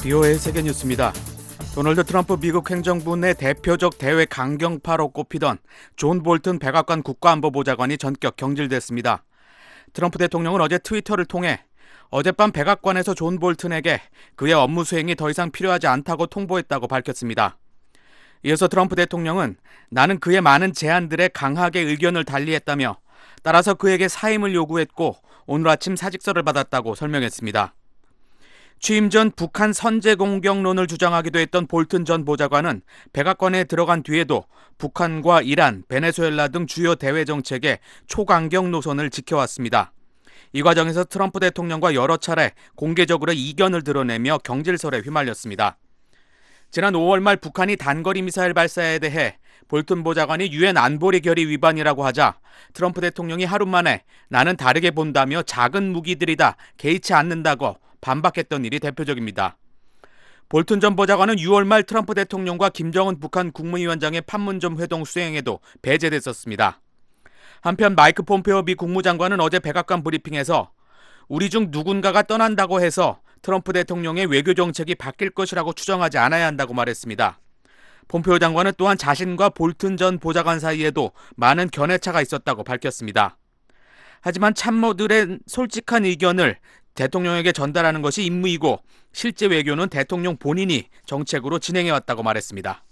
BOA 세계뉴스입니다. 도널드 트럼프 미국 행정부 내 대표적 대외 강경파로 꼽히던 존 볼튼 백악관 국가안보보좌관이 전격 경질됐습니다. 트럼프 대통령은 어제 트위터를 통해 어젯밤 백악관에서 존 볼튼에게 그의 업무 수행이 더 이상 필요하지 않다고 통보했다고 밝혔습니다. 이어서 트럼프 대통령은 나는 그의 많은 제안들에 강하게 의견을 달리했다며 따라서 그에게 사임을 요구했고 오늘 아침 사직서를 받았다고 설명했습니다. 취임 전 북한 선제 공격론을 주장하기도 했던 볼튼 전 보좌관은 백악관에 들어간 뒤에도 북한과 이란, 베네수엘라 등 주요 대외 정책의 초강경 노선을 지켜왔습니다. 이 과정에서 트럼프 대통령과 여러 차례 공개적으로 이견을 드러내며 경질설에 휘말렸습니다. 지난 5월 말 북한이 단거리 미사일 발사에 대해 볼튼 보좌관이 유엔 안보리 결의 위반이라고 하자 트럼프 대통령이 하루 만에 나는 다르게 본다며 작은 무기들이다, 개의치 않는다고 반박했던 일이 대표적입니다. 볼튼 전 보좌관은 6월 말 트럼프 대통령과 김정은 북한 국무위원장의 판문점 회동 수행에도 배제됐었습니다. 한편 마이크 폼페오 미 국무장관은 어제 백악관 브리핑에서 우리 중 누군가가 떠난다고 해서 트럼프 대통령의 외교 정책이 바뀔 것이라고 추정하지 않아야 한다고 말했습니다. 폼페오 장관은 또한 자신과 볼튼 전 보좌관 사이에도 많은 견해차가 있었다고 밝혔습니다. 하지만 참모들의 솔직한 의견을 대통령에게 전달하는 것이 임무이고 실제 외교는 대통령 본인이 정책으로 진행해왔다고 말했습니다.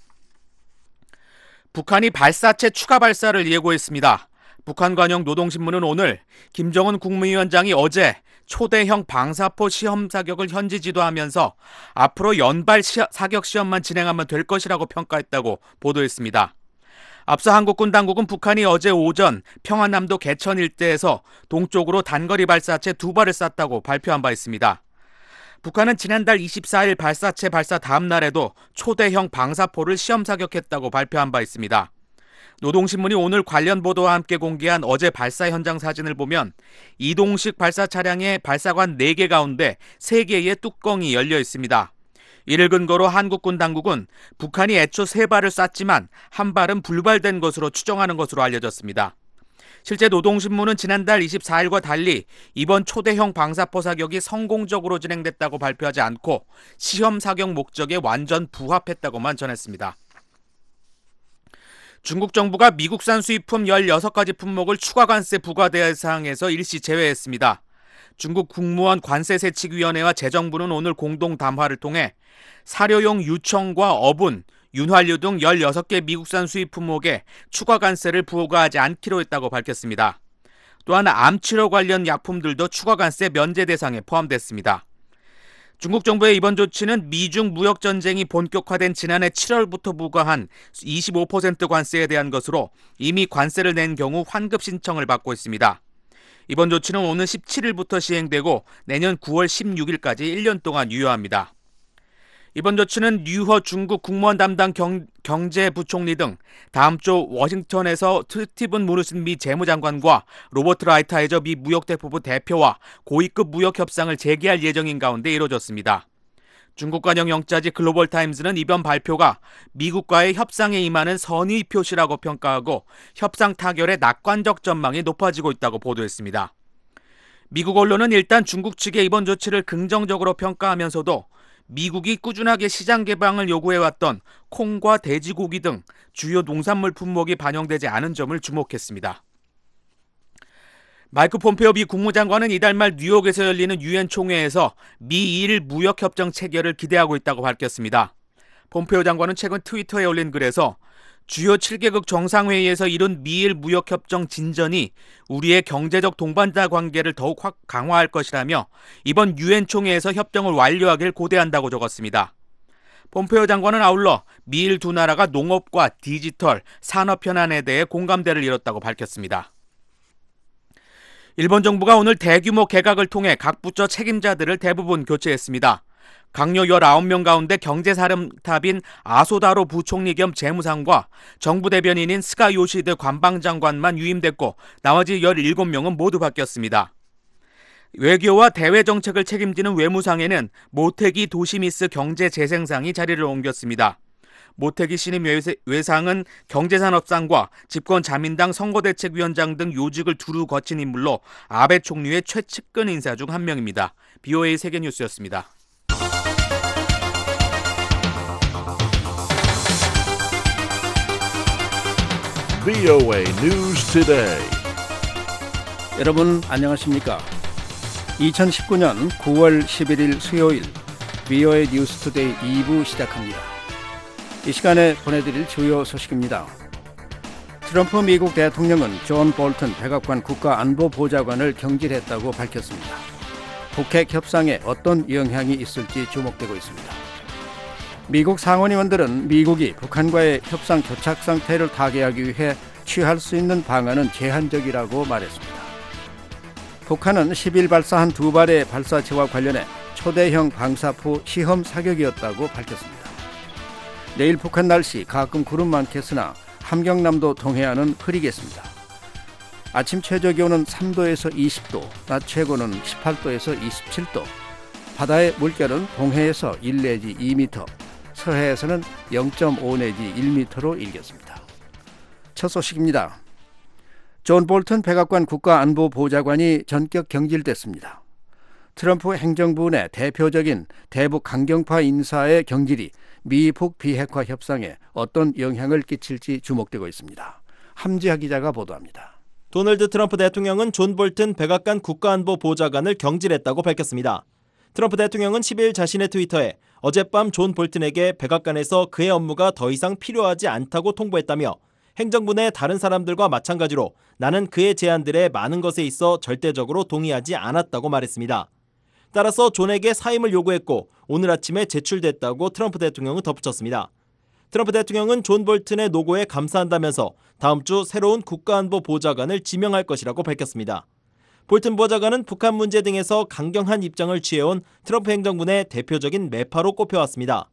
북한이 발사체 추가 발사를 예고했습니다. 북한 관영 노동신문은 오늘 김정은 국무위원장이 어제 초대형 방사포 시험 사격을 현지 지도하면서 앞으로 연발 사격 시험만 진행하면 될 것이라고 평가했다고 보도했습니다. 앞서 한국군 당국은 북한이 어제 오전 평안남도 개천 일대에서 동쪽으로 단거리 발사체 2발을 쐈다고 발표한 바 있습니다. 북한은 지난달 24일 발사체 발사 다음 날에도 초대형 방사포를 시험 사격했다고 발표한 바 있습니다. 노동신문이 오늘 관련 보도와 함께 공개한 어제 발사 현장 사진을 보면 이동식 발사 차량의 발사관 4개 가운데 3개의 뚜껑이 열려 있습니다. 이를 근거로 한국군 당국은 북한이 애초 3발을 쐈지만 한 발은 불발된 것으로 추정하는 것으로 알려졌습니다. 실제 노동신문은 지난달 24일과 달리 이번 초대형 방사포 사격이 성공적으로 진행됐다고 발표하지 않고 시험 사격 목적에 완전 부합했다고만 전했습니다. 중국 정부가 미국산 수입품 16가지 품목을 추가 관세 부과 대상에서 일시 제외했습니다. 중국 국무원 관세세칙위원회와 재정부는 오늘 공동 담화를 통해 사료용 유청과 어분, 윤활유 등 16개 미국산 수입 품목에 추가 관세를 부과하지 않기로 했다고 밝혔습니다. 또한 암치료 관련 약품들도 추가 관세 면제 대상에 포함됐습니다. 중국 정부의 이번 조치는 미중 무역 전쟁이 본격화된 지난해 7월부터 부과한 25% 관세에 대한 것으로 이미 관세를 낸 경우 환급 신청을 받고 있습니다. 이번 조치는 오는 17일부터 시행되고 내년 9월 16일까지 1년 동안 유효합니다. 이번 조치는 류허 중국 국무원 담당 경제부총리 등 다음 주 워싱턴에서 스티븐 무누친 미 재무장관과 로버트 라이트하이저 미 무역대표부 대표와 고위급 무역 협상을 재개할 예정인 가운데 이뤄졌습니다. 중국 관영 영자지 글로벌타임즈는 이번 발표가 미국과의 협상에 임하는 선의 표시라고 평가하고 협상 타결의 낙관적 전망이 높아지고 있다고 보도했습니다. 미국 언론은 일단 중국 측의 이번 조치를 긍정적으로 평가하면서도 미국이 꾸준하게 시장 개방을 요구해왔던 콩과 돼지고기 등 주요 농산물 품목이 반영되지 않은 점을 주목했습니다. 마이크 폼페오 미 국무장관은 이달 말 뉴욕에서 열리는 유엔 총회에서 미일 무역협정 체결을 기대하고 있다고 밝혔습니다. 폼페오 장관은 최근 트위터에 올린 글에서 주요 7개국 정상회의에서 이룬 미일 무역협정 진전이 우리의 경제적 동반자 관계를 더욱 강화할 것이라며 이번 유엔 총회에서 협정을 완료하길 고대한다고 적었습니다. 폼페오 장관은 아울러 미일 두 나라가 농업과 디지털, 산업 현안에 대해 공감대를 이뤘다고 밝혔습니다. 일본 정부가 오늘 대규모 개각을 통해 각 부처 책임자들을 대부분 교체했습니다. 강요 19명 가운데 경제사령탑인 아소다로 부총리 겸 재무상과 정부 대변인인 스가 요시드 관방장관만 유임됐고 나머지 17명은 모두 바뀌었습니다. 외교와 대외 정책을 책임지는 외무상에는 모테기 도시미스 경제재생상이 자리를 옮겼습니다. 모테기 신임 외상은 경제산업상과 집권자민당 선거대책위원장 등 요직을 두루 거친 인물로 아베 총리의 최측근 인사 중 한 명입니다. BOA 세계뉴스였습니다. VOA News Today. 여러분 안녕하십니까? 2019년 9월 11일 수요일 VOA 뉴스 투데이 2부 시작합니다. 이 시간에 보내드릴 주요 소식입니다. 트럼프 미국 대통령은 존 볼튼 백악관 국가안보보좌관을 경질했다고 밝혔습니다. 북핵 협상에 어떤 영향이 있을지 주목되고 있습니다. 미국 상원의원들은 미국이 북한과의 협상 교착 상태를 타개하기 위해 취할 수 있는 방안은 제한적이라고 말했습니다. 북한은 10일 발사한 두 발의 발사체와 관련해 초대형 방사포 시험 사격이었다고 밝혔습니다. 내일 북한 날씨 가끔 구름 많겠으나 함경남도 동해안은 흐리겠습니다. 아침 최저기온은 3도에서 20도, 낮 최고는 18도에서 27도, 바다의 물결은 동해에서 1 내지 2m, 서해에서는 0.5 내지 1m로 일겠습니다. 첫 소식입니다. 존 볼튼 백악관 국가안보보좌관이 전격 경질됐습니다. 트럼프 행정부 내 대표적인 대북 강경파 인사의 경질이 미북 비핵화 협상에 어떤 영향을 끼칠지 주목되고 있습니다. 함지하 기자가 보도합니다. 도널드 트럼프 대통령은 존 볼튼 백악관 국가안보보좌관을 경질했다고 밝혔습니다. 트럼프 대통령은 10일 자신의 트위터에 어젯밤 존 볼튼에게 백악관에서 그의 업무가 더 이상 필요하지 않다고 통보했다며 행정부 내 다른 사람들과 마찬가지로 나는 그의 제안들에 많은 것에 있어 절대적으로 동의하지 않았다고 말했습니다. 따라서 존에게 사임을 요구했고 오늘 아침에 제출됐다고 트럼프 대통령은 덧붙였습니다. 트럼프 대통령은 존 볼튼의 노고에 감사한다면서 다음 주 새로운 국가안보보좌관을 지명할 것이라고 밝혔습니다. 볼튼 보좌관은 북한 문제 등에서 강경한 입장을 취해온 트럼프 행정부 내 대표적인 매파로 꼽혀왔습니다.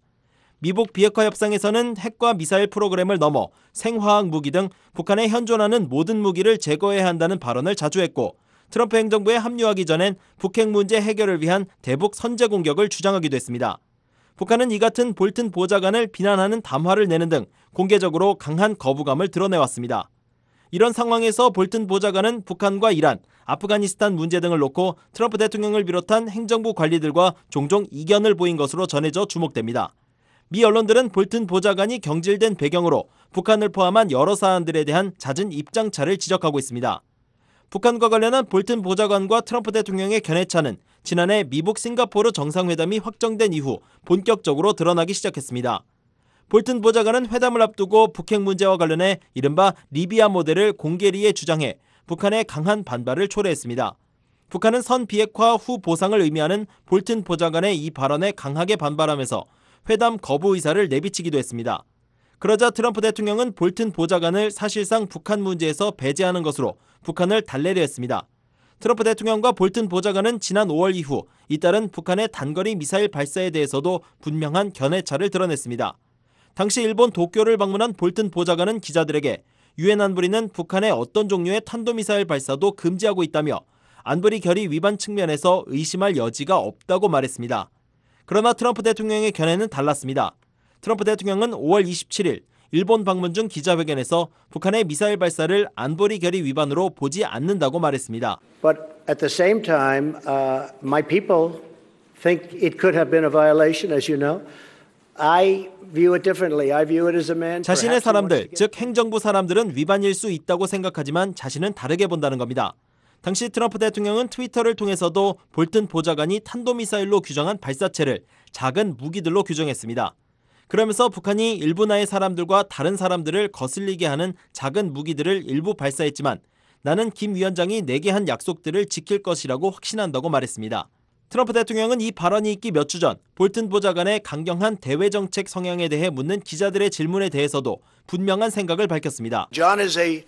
미북 비핵화 협상에서는 핵과 미사일 프로그램을 넘어 생화학 무기 등 북한에 현존하는 모든 무기를 제거해야 한다는 발언을 자주 했고 트럼프 행정부에 합류하기 전엔 북핵 문제 해결을 위한 대북 선제 공격을 주장하기도 했습니다. 북한은 이 같은 볼튼 보좌관을 비난하는 담화를 내는 등 공개적으로 강한 거부감을 드러내왔습니다. 이런 상황에서 볼튼 보좌관은 북한과 이란, 아프가니스탄 문제 등을 놓고 트럼프 대통령을 비롯한 행정부 관리들과 종종 이견을 보인 것으로 전해져 주목됩니다. 미 언론들은 볼튼 보좌관이 경질된 배경으로 북한을 포함한 여러 사안들에 대한 잦은 입장차를 지적하고 있습니다. 북한과 관련한 볼튼 보좌관과 트럼프 대통령의 견해차는 지난해 미북 싱가포르 정상회담이 확정된 이후 본격적으로 드러나기 시작했습니다. 볼튼 보좌관은 회담을 앞두고 북핵 문제와 관련해 이른바 리비아 모델을 공개리에 주장해 북한의 강한 반발을 초래했습니다. 북한은 선 비핵화 후 보상을 의미하는 볼튼 보좌관의 이 발언에 강하게 반발하면서 회담 거부 의사를 내비치기도 했습니다. 그러자 트럼프 대통령은 볼튼 보좌관을 사실상 북한 문제에서 배제하는 것으로 북한을 달래려 했습니다. 트럼프 대통령과 볼튼 보좌관은 지난 5월 이후 잇따른 북한의 단거리 미사일 발사에 대해서도 분명한 견해차를 드러냈습니다. 당시 일본 도쿄를 방문한 볼튼 보좌관은 기자들에게 유엔 안보리는 북한의 어떤 종류의 탄도미사일 발사도 금지하고 있다며 안보리 결의 위반 측면에서 의심할 여지가 없다고 말했습니다. 그러나 트럼프 대통령의 견해는 달랐습니다. 트럼프 대통령은 5월 27일 일본 방문 중 기자회견에서 북한의 미사일 발사를 안보리 결의 위반으로 보지 않는다고 말했습니다. But at the same time, my people think it could have been a violation, as you know. I view it differently. I view it as a man. 자신의 사람들, 즉 행정부 사람들은 위반일 수 있다고 생각하지만 자신은 다르게 본다는 겁니다. 당시 트럼프 대통령은 트위터를 통해서도 볼튼 보좌관이 탄도미사일로 규정한 발사체를 작은 무기들로 규정했습니다. 그러면서 북한이 일부 나의 사람들과 다른 사람들을 거슬리게 하는 작은 무기들을 일부 발사했지만 나는 김 위원장이 내게 한 약속들을 지킬 것이라고 확신한다고 말했습니다. 트럼프 대통령은 이 발언이 있기 몇 주 전 볼튼 보좌관의 강경한 대외정책 성향에 대해 묻는 기자들의 질문에 대해서도 분명한 생각을 밝혔습니다. John he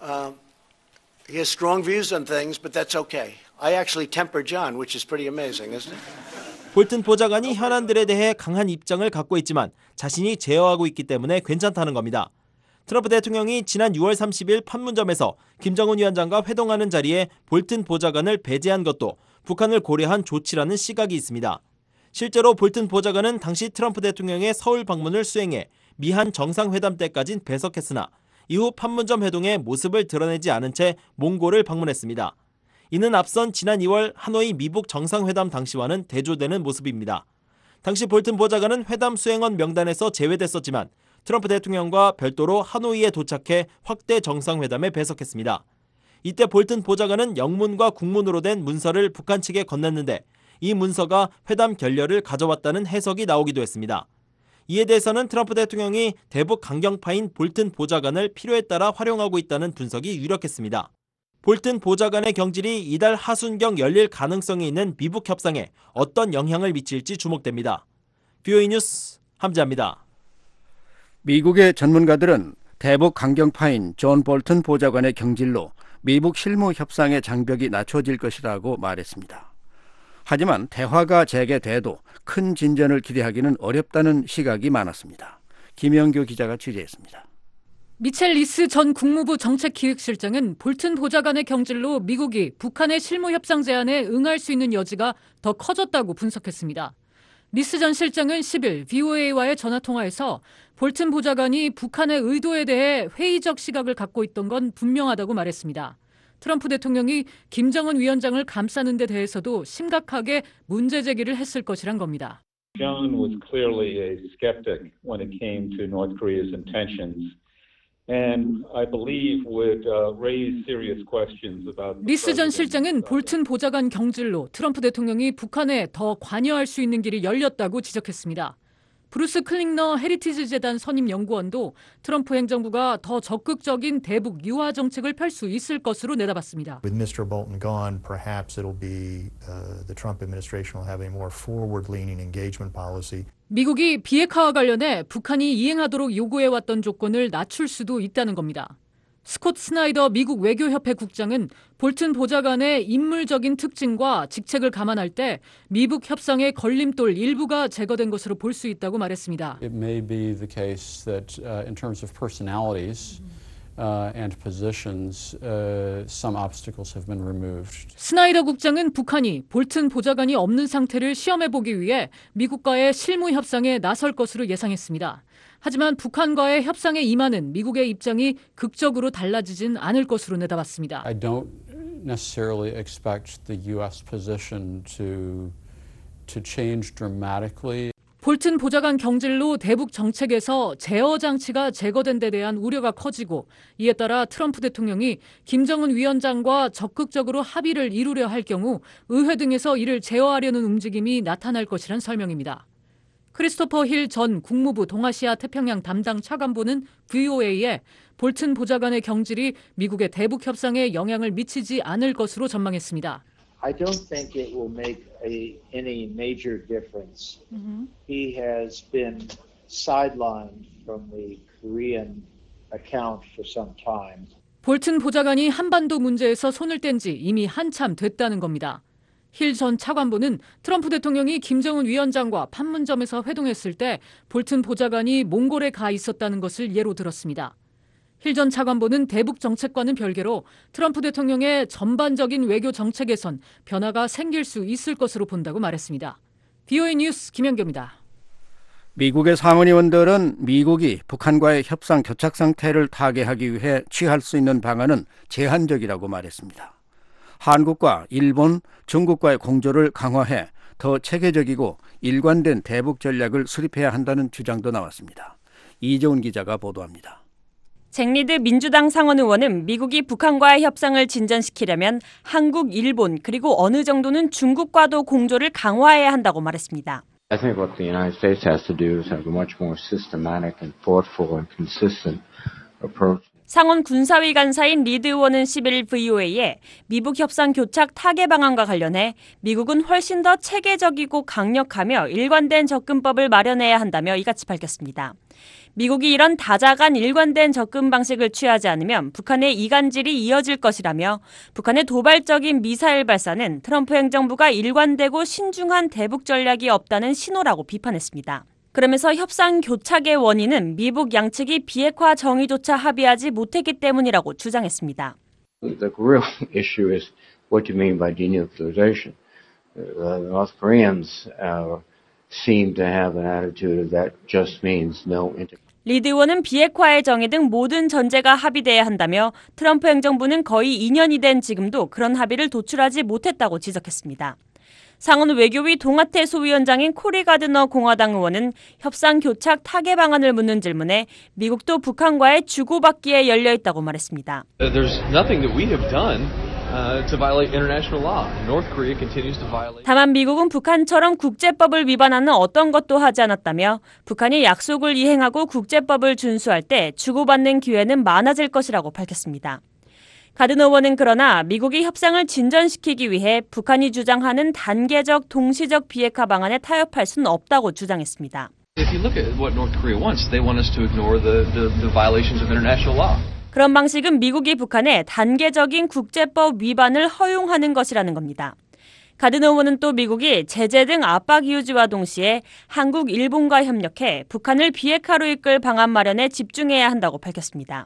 has strong views on things, but that's okay. I actually temper John, which is pretty amazing, isn't it? 볼튼 보좌관이 현안들에 대해 강한 입장을 갖고 있지만 자신이 제어하고 있기 때문에 괜찮다는 겁니다. 트럼프 대통령이 지난 6월 30일 판문점에서 김정은 위원장과 회동하는 자리에 볼튼 보좌관을 배제한 것도 북한을 고려한 조치라는 시각이 있습니다. 실제로 볼튼 보좌관은 당시 트럼프 대통령의 서울 방문을 수행해 미한 정상회담 때까진 배석했으나 이후 판문점 회동의 모습을 드러내지 않은 채 몽골을 방문했습니다. 이는 앞선 지난 2월 하노이 미북 정상회담 당시와는 대조되는 모습입니다. 당시 볼튼 보좌관은 회담 수행원 명단에서 제외됐었지만 트럼프 대통령과 별도로 하노이에 도착해 확대 정상회담에 배석했습니다. 이때 볼튼 보좌관은 영문과 국문으로 된 문서를 북한 측에 건넸는데 이 문서가 회담 결렬을 가져왔다는 해석이 나오기도 했습니다. 이에 대해서는 트럼프 대통령이 대북 강경파인 볼튼 보좌관을 필요에 따라 활용하고 있다는 분석이 유력했습니다. 볼튼 보좌관의 경질이 이달 하순경 열릴 가능성이 있는 미북 협상에 어떤 영향을 미칠지 주목됩니다. VOA 뉴스 함지아입니다. 미국의 전문가들은 대북 강경파인 존 볼튼 보좌관의 경질로 미북 실무 협상의 장벽이 낮춰질 것이라고 말했습니다. 하지만 대화가 재개돼도 큰 진전을 기대하기는 어렵다는 시각이 많았습니다. 김영규 기자가 취재했습니다. 미첼 리스 전 국무부 정책기획실장은 볼튼 보좌관의 경질로 미국이 북한의 실무협상 제안에 응할 수 있는 여지가 더 커졌다고 분석했습니다. 리스 전 실장은 10일 VOA와의 전화통화에서 볼튼 보좌관이 북한의 의도에 대해 회의적 시각을 갖고 있던 건 분명하다고 말했습니다. 트럼프 대통령이 김정은 위원장을 감싸는 데 대해서도 심각하게 문제 제기를 했을 것이란 겁니다. John was clearly a skeptic when it came to North Korea's intentions. And I believe would raise serious questions about. 리스 전 실장은 볼튼 보좌관 경질로 트럼프 대통령이 북한에 더 관여할 수 있는 길이 열렸다고 지적했습니다. 브루스 클링너 헤리티지 재단 선임 연구원도 트럼프 행정부가 더 적극적인 대북 유화 정책을 펼 수 있을 것으로 내다봤습니다. With Mr. Bolton gone, perhaps it'll be the Trump administration will have a more forward-leaning engagement policy. 미국이 비핵화와 관련해 북한이 이행하도록 요구해왔던 조건을 낮출 수도 있다는 겁니다. 스콧 스나이더 미국 외교협회 국장은 볼튼 보좌관의 인물적인 특징과 직책을 감안할 때 미북 협상의 걸림돌 일부가 제거된 것으로 볼 수 있다고 말했습니다. It may be the case that in terms of personalities and positions, some obstacles have been removed. 스나이더 국장은 북한이 볼튼 보좌관이 없는 상태를 시험해보기 위해 미국과의 실무 협상에 나설 것으로 예상했습니다. 하지만 북한과의 협상에 임하는 미국의 입장이 극적으로 달라지진 않을 것으로 내다봤습니다. I don't necessarily expect the U.S. position to change dramatically. 볼튼 보좌관 경질로 대북 정책에서 제어 장치가 제거된 데 대한 우려가 커지고 이에 따라 트럼프 대통령이 김정은 위원장과 적극적으로 합의를 이루려 할 경우 의회 등에서 이를 제어하려는 움직임이 나타날 것이란 설명입니다. 크리스토퍼 힐 전 국무부 동아시아 태평양 담당 차관보는 VOA에 볼튼 보좌관의 경질이 미국의 대북 협상에 영향을 미치지 않을 것으로 전망했습니다. I don't think it will make any major difference. He has been sidelined from the Korean account for some time. 볼튼 보좌관이 한반도 문제에서 손을 뗀 지 이미 한참 됐다는 겁니다. 힐 전 차관보는 트럼프 대통령이 김정은 위원장과 판문점에서 회동했을 때 볼튼 보좌관이 몽골에 가 있었다는 것을 예로 들었습니다. 힐 전 차관보는 대북 정책과는 별개로 트럼프 대통령의 전반적인 외교 정책에선 변화가 생길 수 있을 것으로 본다고 말했습니다. VOA 뉴스 김연경입니다. 미국의 상원의원들은 미국이 북한과의 협상 교착 상태를 타개하기 위해 취할 수 있는 방안은 제한적이라고 말했습니다. 한국과 일본, 중국과의 공조를 강화해 더 체계적이고 일관된 대북 전략을 수립해야 한다는 주장도 나왔습니다. 이재훈 기자가 보도합니다. 잭 리드 민주당 상원 의원은 미국이 북한과의 협상을 진전시키려면 한국, 일본 그리고 어느 정도는 중국과도 공조를 강화해야 한다고 말했습니다. I think what the United States has to do is have a much more systematic and thoughtful and consistent approach. 상원 군사위 간사인 리드 의원은 11일 VOA에 미북 협상 교착 타개 방안과 관련해 미국은 훨씬 더 체계적이고 강력하며 일관된 접근법을 마련해야 한다며 이같이 밝혔습니다. 미국이 이런 다자간 일관된 접근 방식을 취하지 않으면 북한의 이간질이 이어질 것이라며 북한의 도발적인 미사일 발사는 트럼프 행정부가 일관되고 신중한 대북 전략이 없다는 신호라고 비판했습니다. 그러면서 협상 교착의 원인은 미북 양측이 비핵화 정의조차 합의하지 못했기 때문이라고 주장했습니다. The real issue is what you mean by denuclearization. The North Koreans seem to have an attitude that just means no integration. 리드 의원은 비핵화의 정의 등 모든 전제가 합의돼야 한다며 트럼프 행정부는 거의 2년이 된 지금도 그런 합의를 도출하지 못했다고 지적했습니다. 상원 외교위 동아태 소위원장인 코리 가드너 공화당 의원은 협상 교착 타개 방안을 묻는 질문에 미국도 북한과의 주고받기에 열려 있다고 말했습니다. There's nothing that we have done to violate international law. North Korea continues to violate. 다만 미국은 북한처럼 국제법을 위반하는 어떤 것도 하지 않았다며 북한이 약속을 이행하고 국제법을 준수할 때 주고받는 기회는 많아질 것이라고 밝혔습니다. 가드너 의원은 그러나 미국이 협상을 진전시키기 위해 북한이 주장하는 단계적 동시적 비핵화 방안에 타협할 수는 없다고 주장했습니다. If you look at what North Korea wants, they want us to ignore the violations of international law. 그런 방식은 미국이 북한의 단계적인 국제법 위반을 허용하는 것이라는 겁니다. 가드너 의원은 또 미국이 제재 등 압박 유지와 동시에 한국, 일본과 협력해 북한을 비핵화로 이끌 방안 마련에 집중해야 한다고 밝혔습니다.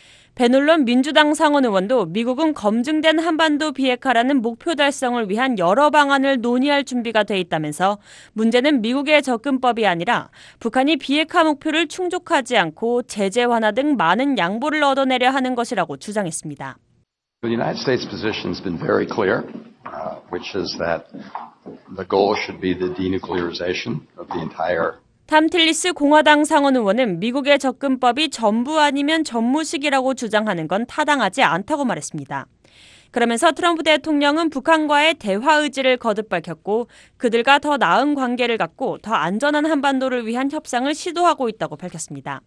베놀런 민주당 상원 의원도 미국은 검증된 한반도 비핵화라는 목표 달성을 위한 여러 방안을 논의할 준비가 돼 있다면서 문제는 미국의 접근법이 아니라 북한이 비핵화 목표를 충족하지 않고 제재 완화 등 많은 양보를 얻어내려 하는 것이라고 주장했습니다. The United States position has been very clear, which is that the goal should be the denuclearization of the entire. 탐 틸리스 공화당 상원 의원은 미국의 접근법이 전부 아니면 전무식이라고 주장하는 건 타당하지 않다고 말했습니다. 그러면서 트럼프 대통령은 북한과의 대화 의지를 거듭 밝혔고 그들과 더 나은 관계를 갖고 더 안전한 한반도를 위한 협상을 시도하고 있다고 밝혔습니다.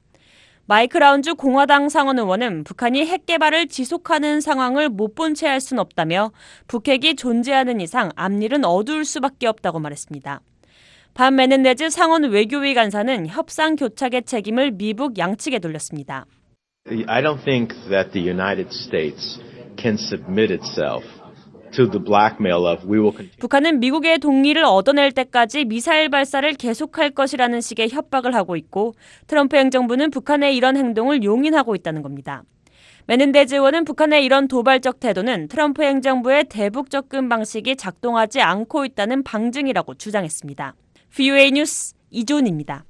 마이크 라운즈 공화당 상원 의원은 북한이 핵 개발을 지속하는 상황을 못 본 채 할 순 없다며 북핵이 존재하는 이상 앞일은 어두울 수밖에 없다고 말했습니다. 반 메넨데즈 상원 외교위 간사는 협상 교착의 책임을 미국 양측에 돌렸습니다. I don't think that the United States can submit itself to the blackmail of we will continue. 북한은 미국의 동의를 얻어낼 때까지 미사일 발사를 계속할 것이라는 식의 협박을 하고 있고 트럼프 행정부는 북한의 이런 행동을 용인하고 있다는 겁니다. 메넨데즈 의원은 북한의 이런 도발적 태도는 트럼프 행정부의 대북 접근 방식이 작동하지 않고 있다는 방증이라고 주장했습니다. VOA 뉴스 이존입니다.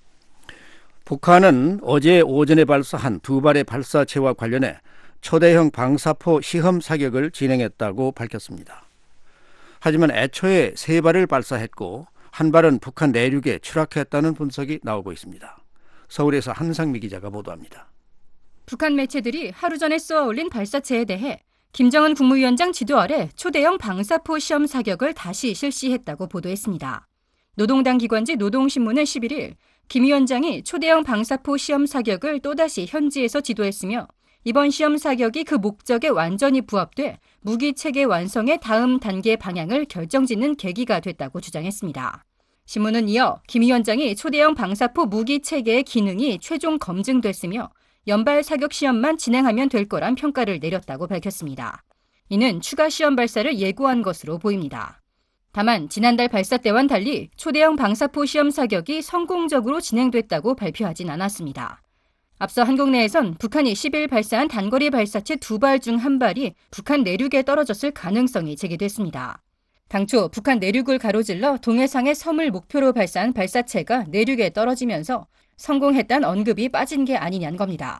북한은 어제 오전에 발사한 두 발의 발사체와 관련해 초대형 방사포 시험 사격을 진행했다고 밝혔습니다. 하지만 애초에 세 발을 발사했고 한 발은 북한 내륙에 추락했다는 분석이 나오고 있습니다. 서울에서 한상미 기자가 보도합니다. 북한 매체들이 하루 전에 쏘아 올린 발사체에 대해 김정은 국무위원장 지도 아래 초대형 방사포 시험 사격을 다시 실시했다고 보도했습니다. 노동당 기관지 노동신문은 11일 김 위원장이 초대형 방사포 시험 사격을 또다시 현지에서 지도했으며 이번 시험 사격이 그 목적에 완전히 부합돼 무기체계 완성의 다음 단계 방향을 결정짓는 계기가 됐다고 주장했습니다. 신문은 이어 김 위원장이 초대형 방사포 무기체계의 기능이 최종 검증됐으며 연발 사격 시험만 진행하면 될 거란 평가를 내렸다고 밝혔습니다. 이는 추가 시험 발사를 예고한 것으로 보입니다. 다만 지난달 발사 때와는 달리 초대형 방사포 시험 사격이 성공적으로 진행됐다고 발표하진 않았습니다. 앞서 한국 내에선 북한이 10일 발사한 단거리 발사체 두 발 중 한 발이 북한 내륙에 떨어졌을 가능성이 제기됐습니다. 당초 북한 내륙을 가로질러 동해상의 섬을 목표로 발사한 발사체가 내륙에 떨어지면서 성공했다는 언급이 빠진 게 아니냐는 겁니다.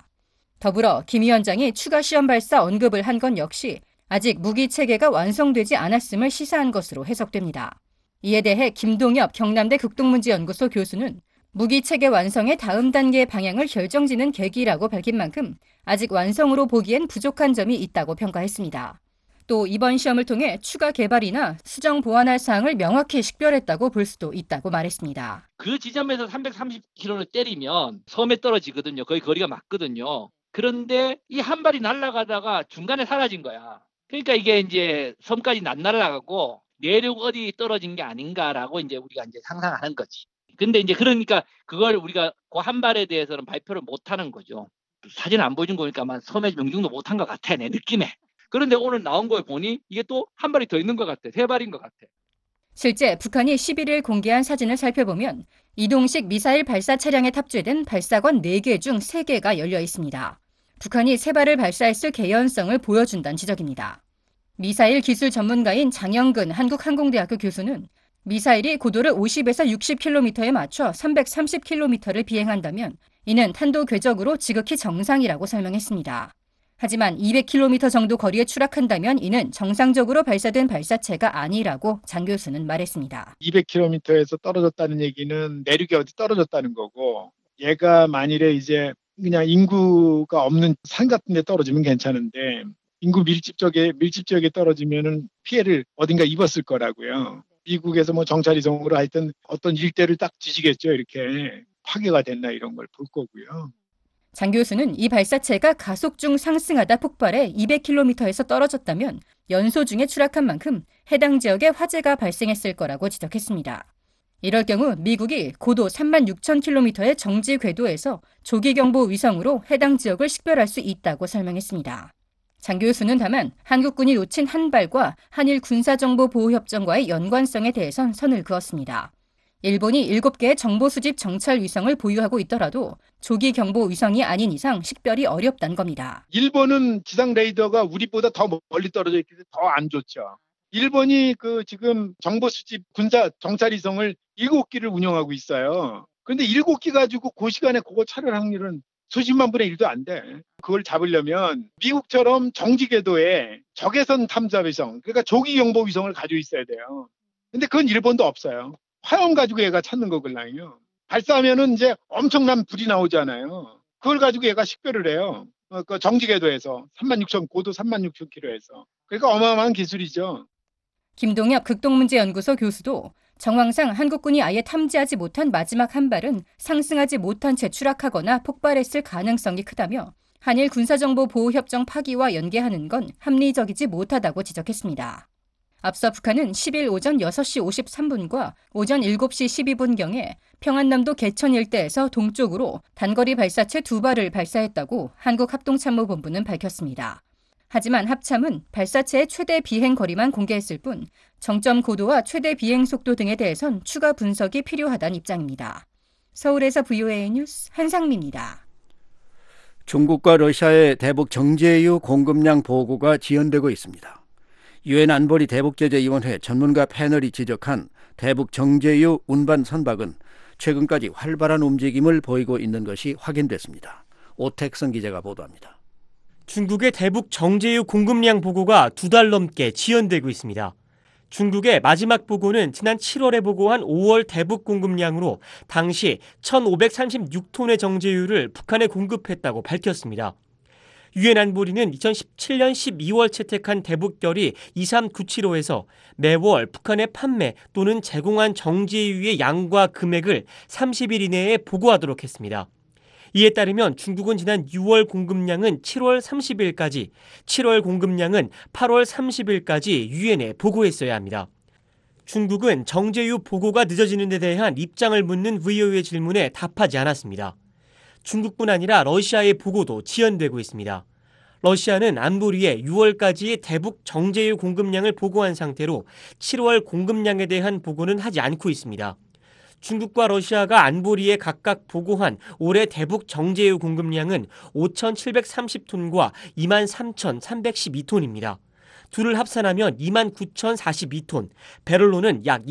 더불어 김 위원장이 추가 시험 발사 언급을 한 건 역시 아직 무기체계가 완성되지 않았음을 시사한 것으로 해석됩니다. 이에 대해 김동엽 경남대 극동문제연구소 교수는 무기체계 완성의 다음 단계 방향을 결정짓는 계기라고 밝힌 만큼 아직 완성으로 보기엔 부족한 점이 있다고 평가했습니다. 또 이번 시험을 통해 추가 개발이나 수정 보완할 사항을 명확히 식별했다고 볼 수도 있다고 말했습니다. 그 지점에서 330km를 때리면 섬에 떨어지거든요. 거의 거리가 맞거든요. 그런데 이 한 발이 날아가다가 중간에 사라진 거야. 그러니까 이게 이제 섬까지 안 날아가고 내륙 어디 떨어진 게 아닌가라고 이제 우리가 이제 상상하는 거지. 근데 이제 그러니까 그걸 우리가 그 한 발에 대해서는 발표를 못 하는 거죠. 사진 안 보여준 거니까 아마 섬에 명중도 못 한 것 같아, 내 느낌에. 그런데 오늘 나온 걸 보니 이게 또 한 발이 더 있는 것 같아. 세 발인 것 같아. 실제 북한이 11일 공개한 사진을 살펴보면 이동식 미사일 발사 차량에 탑재된 발사관 4개 중 3개가 열려 있습니다. 북한이 세 발을 발사했을 개연성을 보여준다는 지적입니다. 미사일 기술 전문가인 장영근 한국항공대학교 교수는 미사일이 고도를 50에서 60km에 맞춰 330km를 비행한다면 이는 탄도 궤적으로 지극히 정상이라고 설명했습니다. 하지만 200km 정도 거리에 추락한다면 이는 정상적으로 발사된 발사체가 아니라고 장 교수는 말했습니다. 200km에서 떨어졌다는 얘기는 내륙에 어디 떨어졌다는 거고, 얘가 만일에 이제 그냥 인구가 없는 산 같은 데 떨어지면 괜찮은데 인구 밀집 지역에 떨어지면은 피해를 어딘가 입었을 거라고요. 미국에서 뭐 정찰위성으로 하여튼 어떤 일대를 딱 뒤지겠죠. 이렇게 파괴가 됐나 이런 걸 볼 거고요. 장 교수는 이 발사체가 가속 중 상승하다 폭발해 200km에서 떨어졌다면 연소 중에 추락한 만큼 해당 지역에 화재가 발생했을 거라고 지적했습니다. 이럴 경우 미국이 고도 36,000km의 정지 궤도에서 조기경보 위성으로 해당 지역을 식별할 수 있다고 설명했습니다. 장 교수는 다만 한국군이 놓친 한 발과 한일 군사정보보호협정과의 연관성에 대해선 선을 그었습니다. 일본이 7개의 정보 수집 정찰 위성을 보유하고 있더라도 조기 경보 위성이 아닌 이상 식별이 어렵다는 겁니다. 일본은 지상 레이더가 우리보다 더 멀리 떨어져 있기 때문에 더 안 좋죠. 일본이 지금 정보 수집 군사 정찰 위성을 7기를 운영하고 있어요. 그런데 7기 가지고 그 시간에 그거 찾을 확률은 수십만 분의 1도 안 돼. 그걸 잡으려면 미국처럼 정지 궤도에 적외선 탐사 위성, 그러니까 조기 경보 위성을 가지고 있어야 돼요. 근데 그건 일본도 없어요. 화염 가지고 얘가 찾는 거거든요. 발사하면은 이제 엄청난 불이 나오잖아요. 그걸 가지고 얘가 식별을 해요. 그 정지 궤도에서 고도 36,000km에서. 그러니까 어마어마한 기술이죠. 김동엽 극동문제연구소 교수도 정황상 한국군이 아예 탐지하지 못한 마지막 한 발은 상승하지 못한 채 추락하거나 폭발했을 가능성이 크다며 한일 군사정보보호협정 파기와 연계하는 건 합리적이지 못하다고 지적했습니다. 앞서 북한은 10일 오전 6시 53분과 오전 7시 12분경에 평안남도 개천 일대에서 동쪽으로 단거리 발사체 2발을 발사했다고 한국합동참모본부는 밝혔습니다. 하지만 합참은 발사체의 최대 비행 거리만 공개했을 뿐 정점 고도와 최대 비행 속도 등에 대해선 추가 분석이 필요하다는 입장입니다. 서울에서 VOA 뉴스 한상미입니다. 중국과 러시아의 대북 정제유 공급량 보고가 지연되고 있습니다. 유엔 안보리 대북제재위원회 전문가 패널이 지적한 대북 정제유 운반 선박은 최근까지 활발한 움직임을 보이고 있는 것이 확인됐습니다. 오택성 기자가 보도합니다. 중국의 대북 정제유 공급량 보고가 2달 넘게 지연되고 있습니다. 중국의 마지막 보고는 지난 7월에 보고한 5월 대북 공급량으로 당시 1,536톤의 정제유를 북한에 공급했다고 밝혔습니다. 유엔 안보리는 2017년 12월 채택한 대북결의 23975에서 매월 북한에 판매 또는 제공한 정제유의 양과 금액을 30일 이내에 보고하도록 했습니다. 이에 따르면 중국은 지난 6월 공급량은 7월 30일까지, 7월 공급량은 8월 30일까지 유엔에 보고했어야 합니다. 중국은 정제유 보고가 늦어지는 데 대한 입장을 묻는 VOA의 질문에 답하지 않았습니다. 중국뿐 아니라 러시아의 보고도 지연되고 있습니다. 러시아는 안보리에 6월까지의 대북 정제유 공급량을 보고한 상태로 7월 공급량에 대한 보고는 하지 않고 있습니다. 중국과 러시아가 안보리에 각각 보고한 올해 대북 정제유 공급량은 5,730톤과 23,312톤입니다. 둘을 합산하면 29,042톤, 배럴로는 약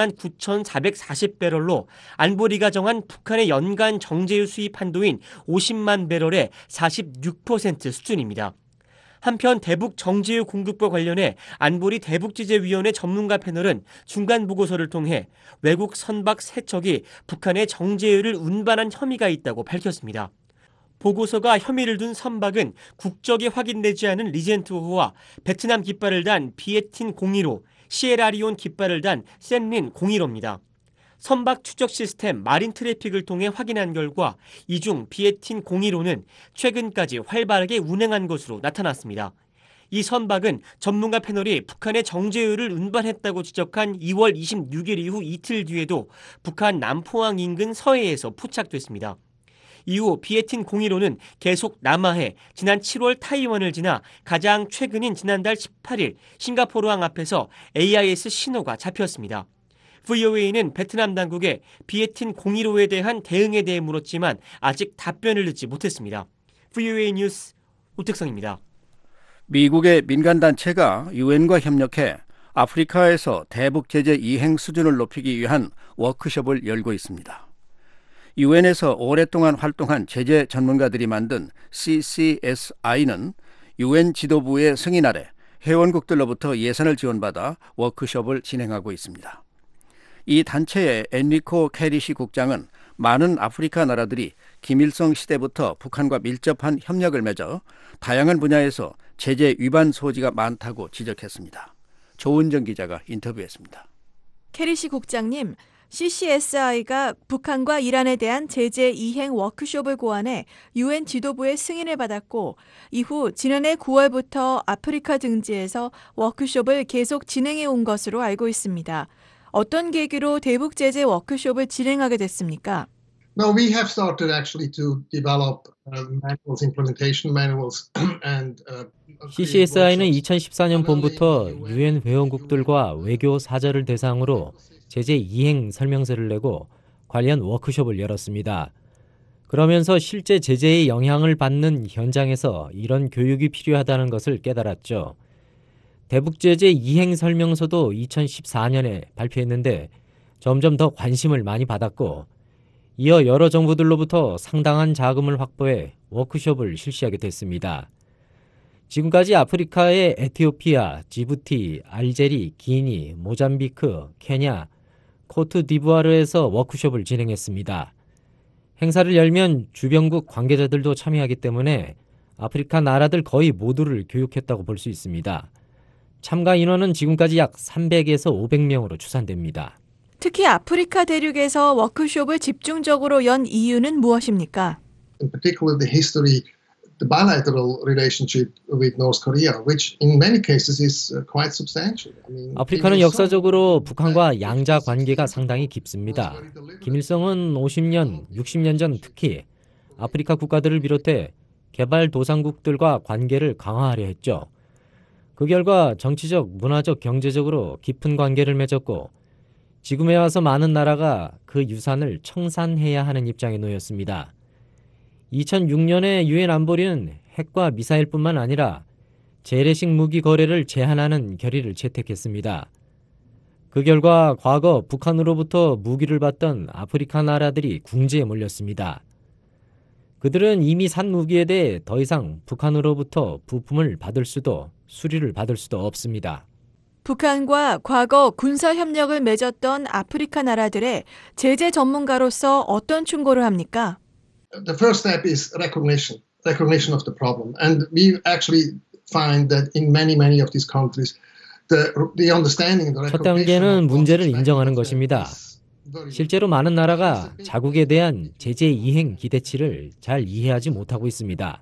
229,440배럴로 안보리가 정한 북한의 연간 정제유 수입 한도인 50만 배럴의 46% 수준입니다. 한편 대북 정제유 공급과 관련해 안보리 대북제재위원회 전문가 패널은 중간 보고서를 통해 외국 선박 3척이 북한에 정제유를 운반한 혐의가 있다고 밝혔습니다. 보고서가 혐의를 둔 선박은 국적이 확인되지 않은 리젠트호와 베트남 깃발을 단 비에틴 015, 시에라리온 깃발을 단 샌린 015입니다. 선박 추적 시스템 마린 트래픽을 통해 확인한 결과 이 중 비에틴 015는 최근까지 활발하게 운행한 것으로 나타났습니다. 이 선박은 전문가 패널이 북한의 정제유를 운반했다고 지적한 2월 26일 이후 이틀 뒤에도 북한 남포항 인근 서해에서 포착됐습니다. 이후 비에틴 015는 계속 남하해 지난 7월 타이완을 지나 가장 최근인 지난달 18일 싱가포르항 앞에서 AIS 신호가 잡혔습니다. VOA는 베트남 당국에 비에틴 015에 대한 대응에 대해 물었지만 아직 답변을 듣지 못했습니다. VOA 뉴스 오택성입니다. 미국의 민간단체가 유엔과 협력해 아프리카에서 대북 제재 이행 수준을 높이기 위한 워크숍을 열고 있습니다. 유엔에서 오랫동안 활동한 제재 전문가들이 만든 CCSI는 UN 지도부의 승인 아래 회원국들로부터 예산을 지원받아 워크숍을 진행하고 있습니다. 이 단체의 엔리코 캐리시 국장은 많은 아프리카 나라들이 김일성 시대부터 북한과 밀접한 협력을 맺어 다양한 분야에서 제재 위반 소지가 많다고 지적했습니다. 조은정 기자가 인터뷰했습니다. 캐리시 국장님, CCSI가 북한과 이란에 대한 제재 이행 워크숍을 고안해 UN 지도부의 승인을 받았고 이후 지난해 9월부터 아프리카 등지에서 워크숍을 계속 진행해 온 것으로 알고 있습니다. 어떤 계기로 대북 제재 워크숍을 진행하게 됐습니까? No, we have started actually to develop manuals, implementation manuals and CCSI는 2014년 봄부터 UN 회원국들과 외교 사절을 대상으로 제재 이행 설명서를 내고 관련 워크숍을 열었습니다. 그러면서 실제 제재의 영향을 받는 현장에서 이런 교육이 필요하다는 것을 깨달았죠. 대북 제재 이행 설명서도 2014년에 발표했는데 점점 더 관심을 많이 받았고 이어 여러 정부들로부터 상당한 자금을 확보해 워크숍을 실시하게 됐습니다. 지금까지 아프리카의 에티오피아, 지부티, 알제리, 기니, 모잠비크, 케냐, 코트디부아르에서 워크숍을 진행했습니다. 행사를 열면 주변국 관계자들도 참여하기 때문에 아프리카 나라들 거의 모두를 교육했다고 볼 수 있습니다. 참가 인원은 지금까지 약 300에서 500명으로 추산됩니다. 특히 아프리카 대륙에서 워크숍을 집중적으로 연 이유는 무엇입니까? In particular, the history, the bilateral relationship with North Korea, which in many cases is quite substantial. 아프리카는 역사적으로 북한과 양자 관계가 상당히 깊습니다. 김일성은 50년, 60년 전 특히 아프리카 국가들을 비롯해 개발도상국들과 관계를 강화하려 했죠. 그 결과 정치적, 문화적, 경제적으로 깊은 관계를 맺었고 지금에 와서 많은 나라가 그 유산을 청산해야 하는 입장에 놓였습니다. 2006년에 유엔 안보리는 핵과 미사일뿐만 아니라 재래식 무기 거래를 제한하는 결의를 채택했습니다. 그 결과 과거 북한으로부터 무기를 받던 아프리카 나라들이 궁지에 몰렸습니다. 그들은 이미 산 무기에 대해 더 이상 북한으로부터 부품을 받을 수도 수리를 받을 수도 없습니다. 북한과 과거 군사협력을 맺었던 아프리카 나라들의 제재 전문가로서 어떤 충고를 합니까? The first step is recognition of the problem. And we actually find that in many of these countries, the understanding, the 첫 단계는 문제를 인정하는 것입니다. 실제로 많은 나라가 자국에 대한 제재 이행 기대치를 잘 이해하지 못하고 있습니다.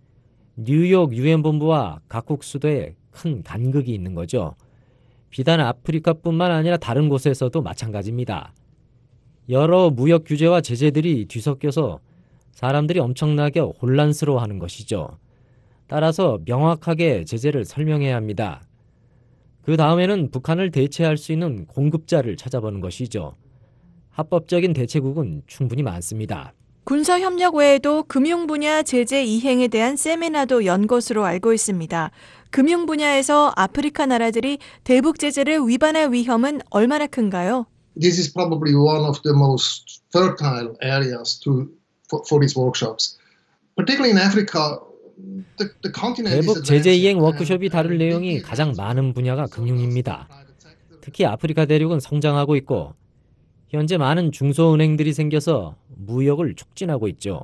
뉴욕 유엔 본부와 각국 수도에 큰 간극이 있는 거죠. 비단 아프리카뿐만 아니라 다른 곳에서도 마찬가지입니다. 여러 무역 규제와 제재들이 뒤섞여서 사람들이 엄청나게 혼란스러워하는 것이죠. 따라서 명확하게 제재를 설명해야 합니다. 그 다음에는 북한을 대체할 수 있는 공급자를 찾아보는 것이죠. 합법적인 대체국은 충분히 많습니다. 군사협력 외에도 금융 분야 제재 이행에 대한 세미나도 연 것으로 알고 있습니다. 금융 분야에서 아프리카 나라들이 대북 제재를 위반할 위험은 얼마나 큰가요? This is probably one of the most fertile areas for these workshops. Particularly in Africa, the continent is 대북 제재 이행 워크숍이 다룰 내용이 가장 많은 분야가 금융입니다. 특히 아프리카 대륙은 성장하고 있고 현재 많은 중소은행들이 생겨서 무역을 촉진하고 있죠.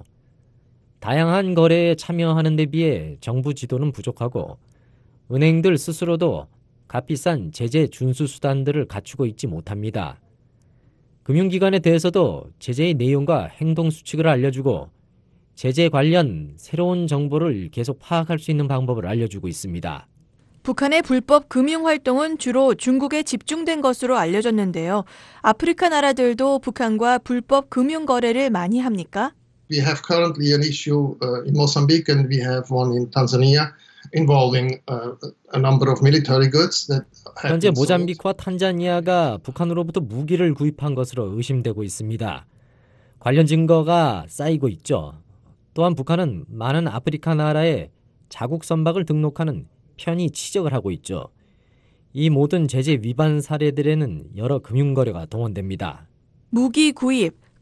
다양한 거래에 참여하는 데 비해 정부 지도는 부족하고 은행들 스스로도 값비싼 제재 준수 수단들을 갖추고 있지 못합니다. 금융기관에 대해서도 제재의 내용과 행동 수칙을 알려주고 제재 관련 새로운 정보를 계속 파악할 수 있는 방법을 알려주고 있습니다. 북한의 불법 금융 활동은 주로 중국에 집중된 것으로 알려졌는데요. 아프리카 나라들도 북한과 불법 금융 거래를 많이 합니까? We have currently an issue in Mozambique and we have one in Tanzania involving a number of military goods that 현재 모잠비크와 탄자니아가 북한으로부터 무기를 구입한 것으로 의심되고 있습니다. 관련 증거가 쌓이고 있죠. 또한 북한은 많은 아프리카 나라에 자국 선박을 등록하는 편의 치적을 하고 있죠. 이 모든 제재 위반 사례들에는 여러 금융거래가 동원됩니다. 무기 구입,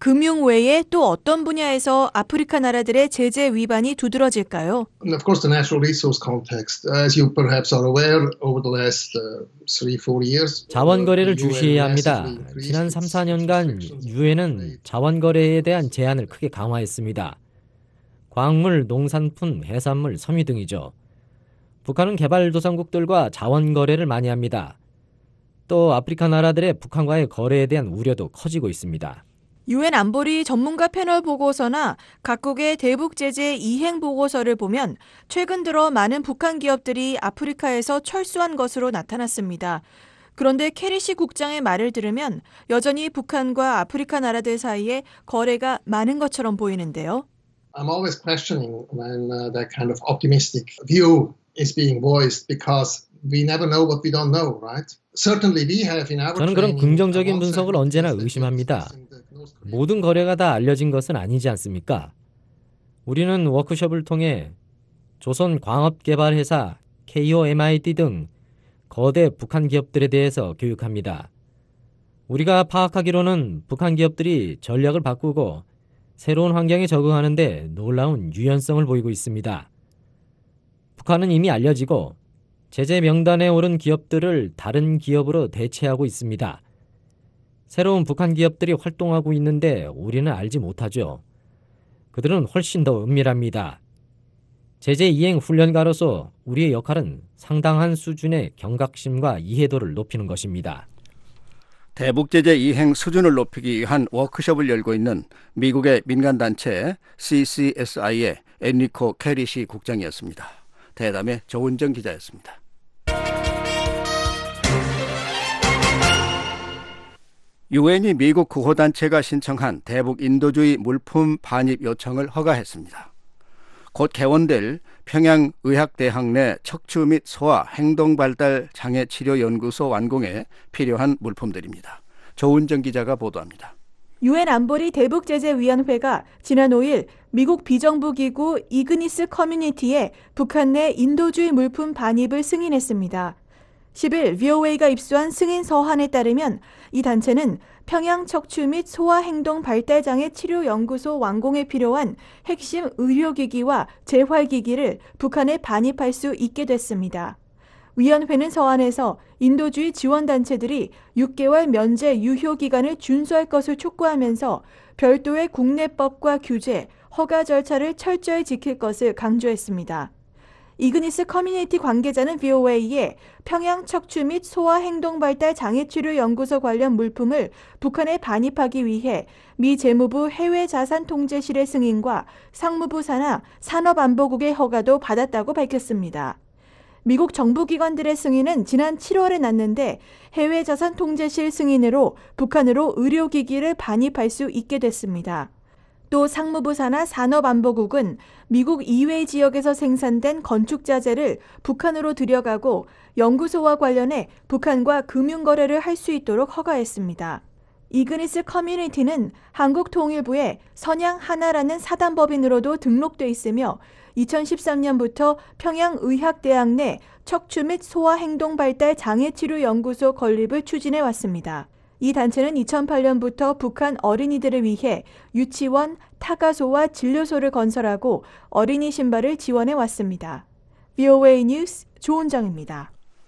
금융 외에 또 어떤 분야에서 아프리카 나라들의 제재 위반이 두드러질까요? And of course, the natural resource context, as you perhaps are aware, over the last 3-4 years. 자원 거래를 주시해야 합니다. 지난 3-4년간 유엔은 자원 거래에 대한 제한을 크게 강화했습니다. 광물, 농산품, 해산물, 섬유 등이죠. 북한은 개발도상국들과 자원 거래를 많이 합니다. 또 아프리카 나라들의 북한과의 거래에 대한 우려도 커지고 있습니다. 유엔 안보리 전문가 패널 보고서나 각국의 대북 제재 이행 보고서를 보면 최근 들어 많은 북한 기업들이 아프리카에서 철수한 것으로 나타났습니다. 그런데 캐리시 국장의 말을 들으면 여전히 북한과 아프리카 나라들 사이에 거래가 많은 것처럼 보이는데요. I'm always questioning when that kind of optimistic view is being voiced because we never know what we don't know, right? Certainly we have in our 저는 그런 긍정적인 분석을 언제나 의심합니다. 모든 거래가 다 알려진 것은 아니지 않습니까? 우리는 워크숍을 통해 조선광업개발회사, KOMID 등 거대 북한 기업들에 대해서 교육합니다. 우리가 파악하기로는 북한 기업들이 전략을 바꾸고 새로운 환경에 적응하는 데 놀라운 유연성을 보이고 있습니다. 북한은 이미 알려지고 제재 명단에 오른 기업들을 다른 기업으로 대체하고 있습니다. 새로운 북한 기업들이 활동하고 있는데 우리는 알지 못하죠. 그들은 훨씬 더 은밀합니다. 제재 이행 훈련가로서 우리의 역할은 상당한 수준의 경각심과 이해도를 높이는 것입니다. 대북 제재 이행 수준을 높이기 위한 워크숍을 열고 있는 미국의 민간단체 CCSI의 엔리코 캐리시 국장이었습니다. 대담의 조은정 기자였습니다. 유엔이 미국 구호단체가 신청한 대북 인도주의 물품 반입 요청을 허가했습니다. 곧 개원될 평양의학대학 내 척추 및 소아 행동발달 장애 치료 연구소 완공에 필요한 물품들입니다. 조은정 기자가 보도합니다. 유엔 안보리 대북제재위원회가 지난 5일 미국 비정부 기구 이그니스 커뮤니티에 북한 내 인도주의 물품 반입을 승인했습니다. 10일 VOA가 입수한 승인 서한에 따르면 이 단체는 평양 척추 및 소아 행동 발달 장애 치료 연구소 완공에 필요한 핵심 의료기기와 재활기기를 북한에 반입할 수 있게 됐습니다. 위원회는 서한에서 인도주의 지원단체들이 6개월 면제 유효 기간을 준수할 것을 촉구하면서 별도의 국내법과 규제, 허가 절차를 철저히 지킬 것을 강조했습니다. 이그니스 커뮤니티 관계자는 VOA에 평양 척추 및 소아 행동 발달 장애 치료 연구소 관련 물품을 북한에 반입하기 위해 미 재무부 해외자산통제실의 승인과 상무부 산하 산업안보국의 허가도 받았다고 밝혔습니다. 미국 정부기관들의 승인은 지난 7월에 났는데 해외자산통제실 승인으로 북한으로 의료기기를 반입할 수 있게 됐습니다. 또 상무부 산하 산업안보국은 미국 이외 지역에서 생산된 건축자재를 북한으로 들여가고 연구소와 관련해 북한과 금융거래를 할 수 있도록 허가했습니다. 이그니스 커뮤니티는 한국통일부에 선양 하나라는 사단법인으로도 등록돼 있으며 2013년부터 평양의학대학 내 척추 및 소아 행동 발달 장애 치료 연구소 건립을 추진해 왔습니다. 이 단체는 2008년부터 북한 어린이들을 위해 유치원, 타가소와 진료소를 건설하고 어린이 신발을 지원해 왔습니다. VOA 뉴스 조은정입니다.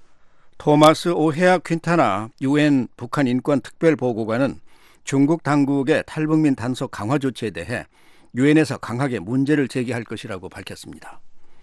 토마스 오헤아 퀸타나 유엔 북한 인권 특별보고관은 중국 당국의 탈북민 단속 강화 조치에 대해 유엔에서 강하게 문제를 제기할 것이라고 밝혔습니다.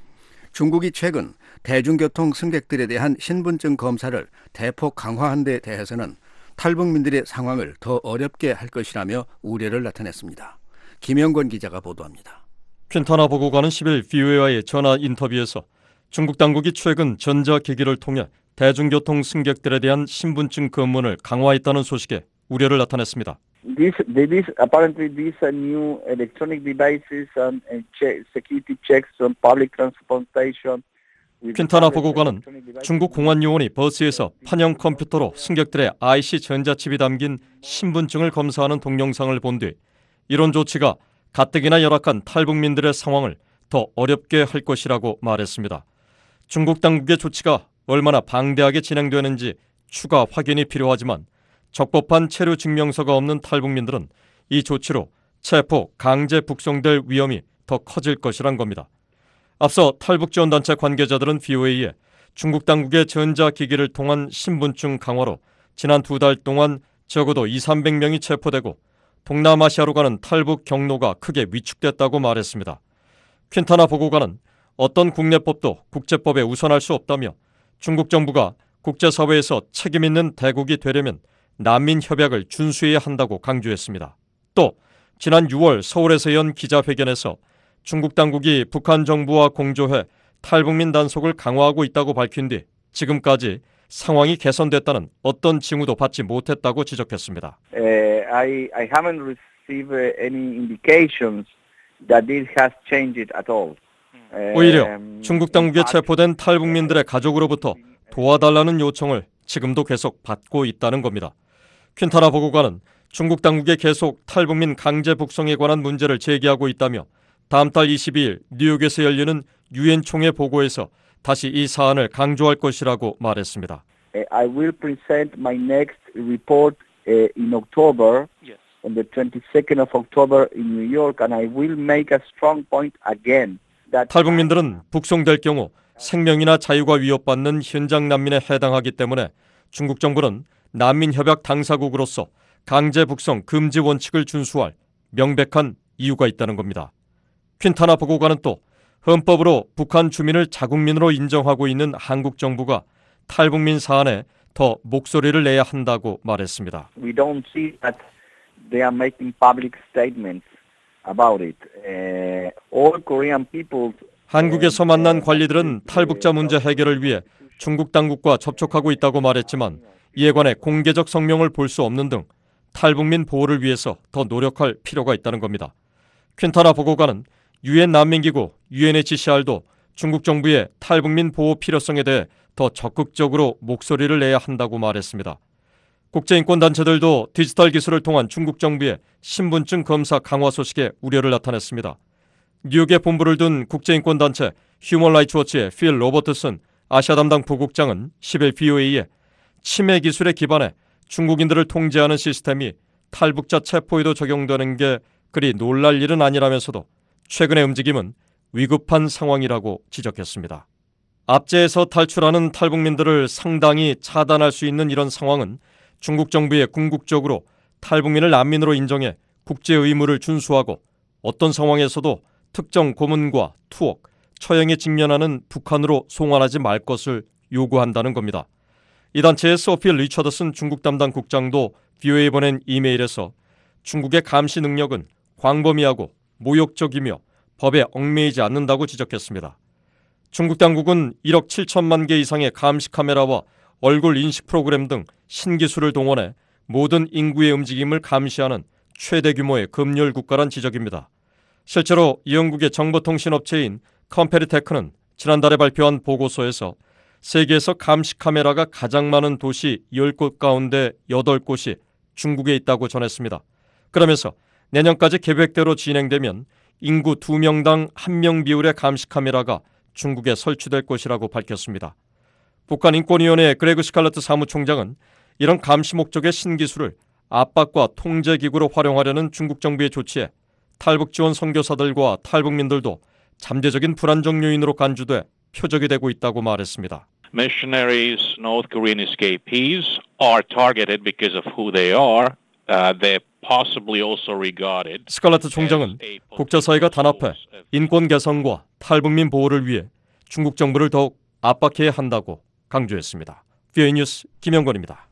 중국이 최근 대중교통 승객들에 대한 신분증 검사를 대폭 강화한 데 대해서는 탈북민들의 상황을 더 어렵게 할 것이라며 우려를 나타냈습니다. 김영권 기자가 보도합니다. 퀸타나 보고관은 10일 VOA와의 전화 인터뷰에서 중국 당국이 최근 전자기기를 통해 대중교통 승객들에 대한 신분증 검문을 강화했다는 소식에 우려를 나타냈습니다. Apparently these are new electronic devices and security checks on public transportation. 퀸타나 보고관은 중국 공안요원이 버스에서 판형 컴퓨터로 승객들의 IC 전자칩이 담긴 신분증을 검사하는 동영상을 본 뒤 이런 조치가 가뜩이나 열악한 탈북민들의 상황을 더 어렵게 할 것이라고 말했습니다. 중국 당국의 조치가 얼마나 방대하게 진행되는지 추가 확인이 필요하지만 적법한 체류 증명서가 없는 탈북민들은 이 조치로 체포, 강제 북송될 위험이 더 커질 것이란 겁니다. 앞서 탈북지원단체 관계자들은 VOA에 중국 당국의 전자기기를 통한 신분증 강화로 지난 2달 동안 적어도 200~300명이 체포되고 동남아시아로 가는 탈북 경로가 크게 위축됐다고 말했습니다. 퀸타나 보고관은 어떤 국내법도 국제법에 우선할 수 없다며 중국 정부가 국제사회에서 책임 있는 대국이 되려면 난민협약을 준수해야 한다고 강조했습니다. 또 지난 6월 서울에서 연 기자회견에서 중국 당국이 북한 정부와 공조해 탈북민 단속을 강화하고 있다고 밝힌 뒤 지금까지 상황이 개선됐다는 어떤 징후도 받지 못했다고 지적했습니다. I haven't received any indications that this has changed at all. 오히려 중국 당국에 체포된 탈북민들의 가족으로부터 도와달라는 요청을 지금도 계속 받고 있다는 겁니다. 퀸타나 보고관은 중국 당국에 계속 탈북민 강제 북송에 관한 문제를 제기하고 있다며 다음 달 22일 뉴욕에서 열리는 유엔 총회 보고에서 다시 이 사안을 강조할 것이라고 말했습니다. I will present my next report in October, on the 22nd of October in New York, and I will make a strong point again. 탈북민들은 북송될 경우 생명이나 자유가 위협받는 현장 난민에 해당하기 때문에 중국 정부는 난민협약 당사국으로서 강제 북송 금지 원칙을 준수할 명백한 이유가 있다는 겁니다. 퀸타나 보고관은 또 헌법으로 북한 주민을 자국민으로 인정하고 있는 한국 정부가 탈북민 사안에 더 목소리를 내야 한다고 말했습니다. We don't see that they are making public statements about it. All Korean people. 한국에서 만난 관리들은 탈북자 문제 해결을 위해 중국 당국과 접촉하고 있다고 말했지만 이에 관해 공개적 성명을 볼 수 없는 등 탈북민 보호를 위해서 더 노력할 필요가 있다는 겁니다. 퀸타나 보고관은 유엔 난민기구 UNHCR도 중국 정부의 탈북민 보호 필요성에 대해 더 적극적으로 목소리를 내야 한다고 말했습니다. 국제인권단체들도 디지털 기술을 통한 중국 정부의 신분증 검사 강화 소식에 우려를 나타냈습니다. 뉴욕에 본부를 둔 국제인권단체 휴먼 라이츠 워치의 필 로버트슨 아시아 담당 부국장은 10일 VOA에 치매 기술에 기반해 중국인들을 통제하는 시스템이 탈북자 체포에도 적용되는 게 그리 놀랄 일은 아니라면서도 최근의 움직임은 위급한 상황이라고 지적했습니다. 압제에서 탈출하는 탈북민들을 상당히 차단할 수 있는 이런 상황은 중국 정부의 궁극적으로 탈북민을 난민으로 인정해 국제 의무를 준수하고 어떤 상황에서도 특정 고문과 투옥, 처형에 직면하는 북한으로 송환하지 말 것을 요구한다는 겁니다. 이 단체의 소피 리처드슨 중국 담당 국장도 VOA에 보낸 이메일에서 중국의 감시 능력은 광범위하고 모욕적이며 법에 얽매이지 않는다고 지적했습니다. 중국 당국은 1억 7천만 개 이상의 감시 카메라와 얼굴 인식 프로그램 등 신기술을 동원해 모든 인구의 움직임을 감시하는 최대 규모의 검열 국가란 지적입니다. 실제로 영국의 정보통신업체인 컴페리테크는 지난달에 발표한 보고서에서 세계에서 감시 카메라가 가장 많은 도시 10곳 가운데 8곳이 중국에 있다고 전했습니다. 그러면서 내년까지 계획대로 진행되면 인구 2명당 1명 비율의 감시 카메라가 중국에 설치될 것이라고 밝혔습니다. 북한인권위원회 그레그 스칼러트 사무총장은 이런 감시 목적의 신기술을 압박과 통제기구로 활용하려는 중국 정부의 조치에 탈북 지원 선교사들과 탈북민들도 잠재적인 불안정 요인으로 간주돼 표적이 되고 있다고 말했습니다. Missionaries, North Korean escapees are targeted because of who they are. They're possibly also regarded. 스칼러트 총장은 국제사회가 단합해 인권 개선과 탈북민 보호를 위해 중국 정부를 더욱 압박해야 한다고 강조했습니다. VOA 뉴스 김영권입니다.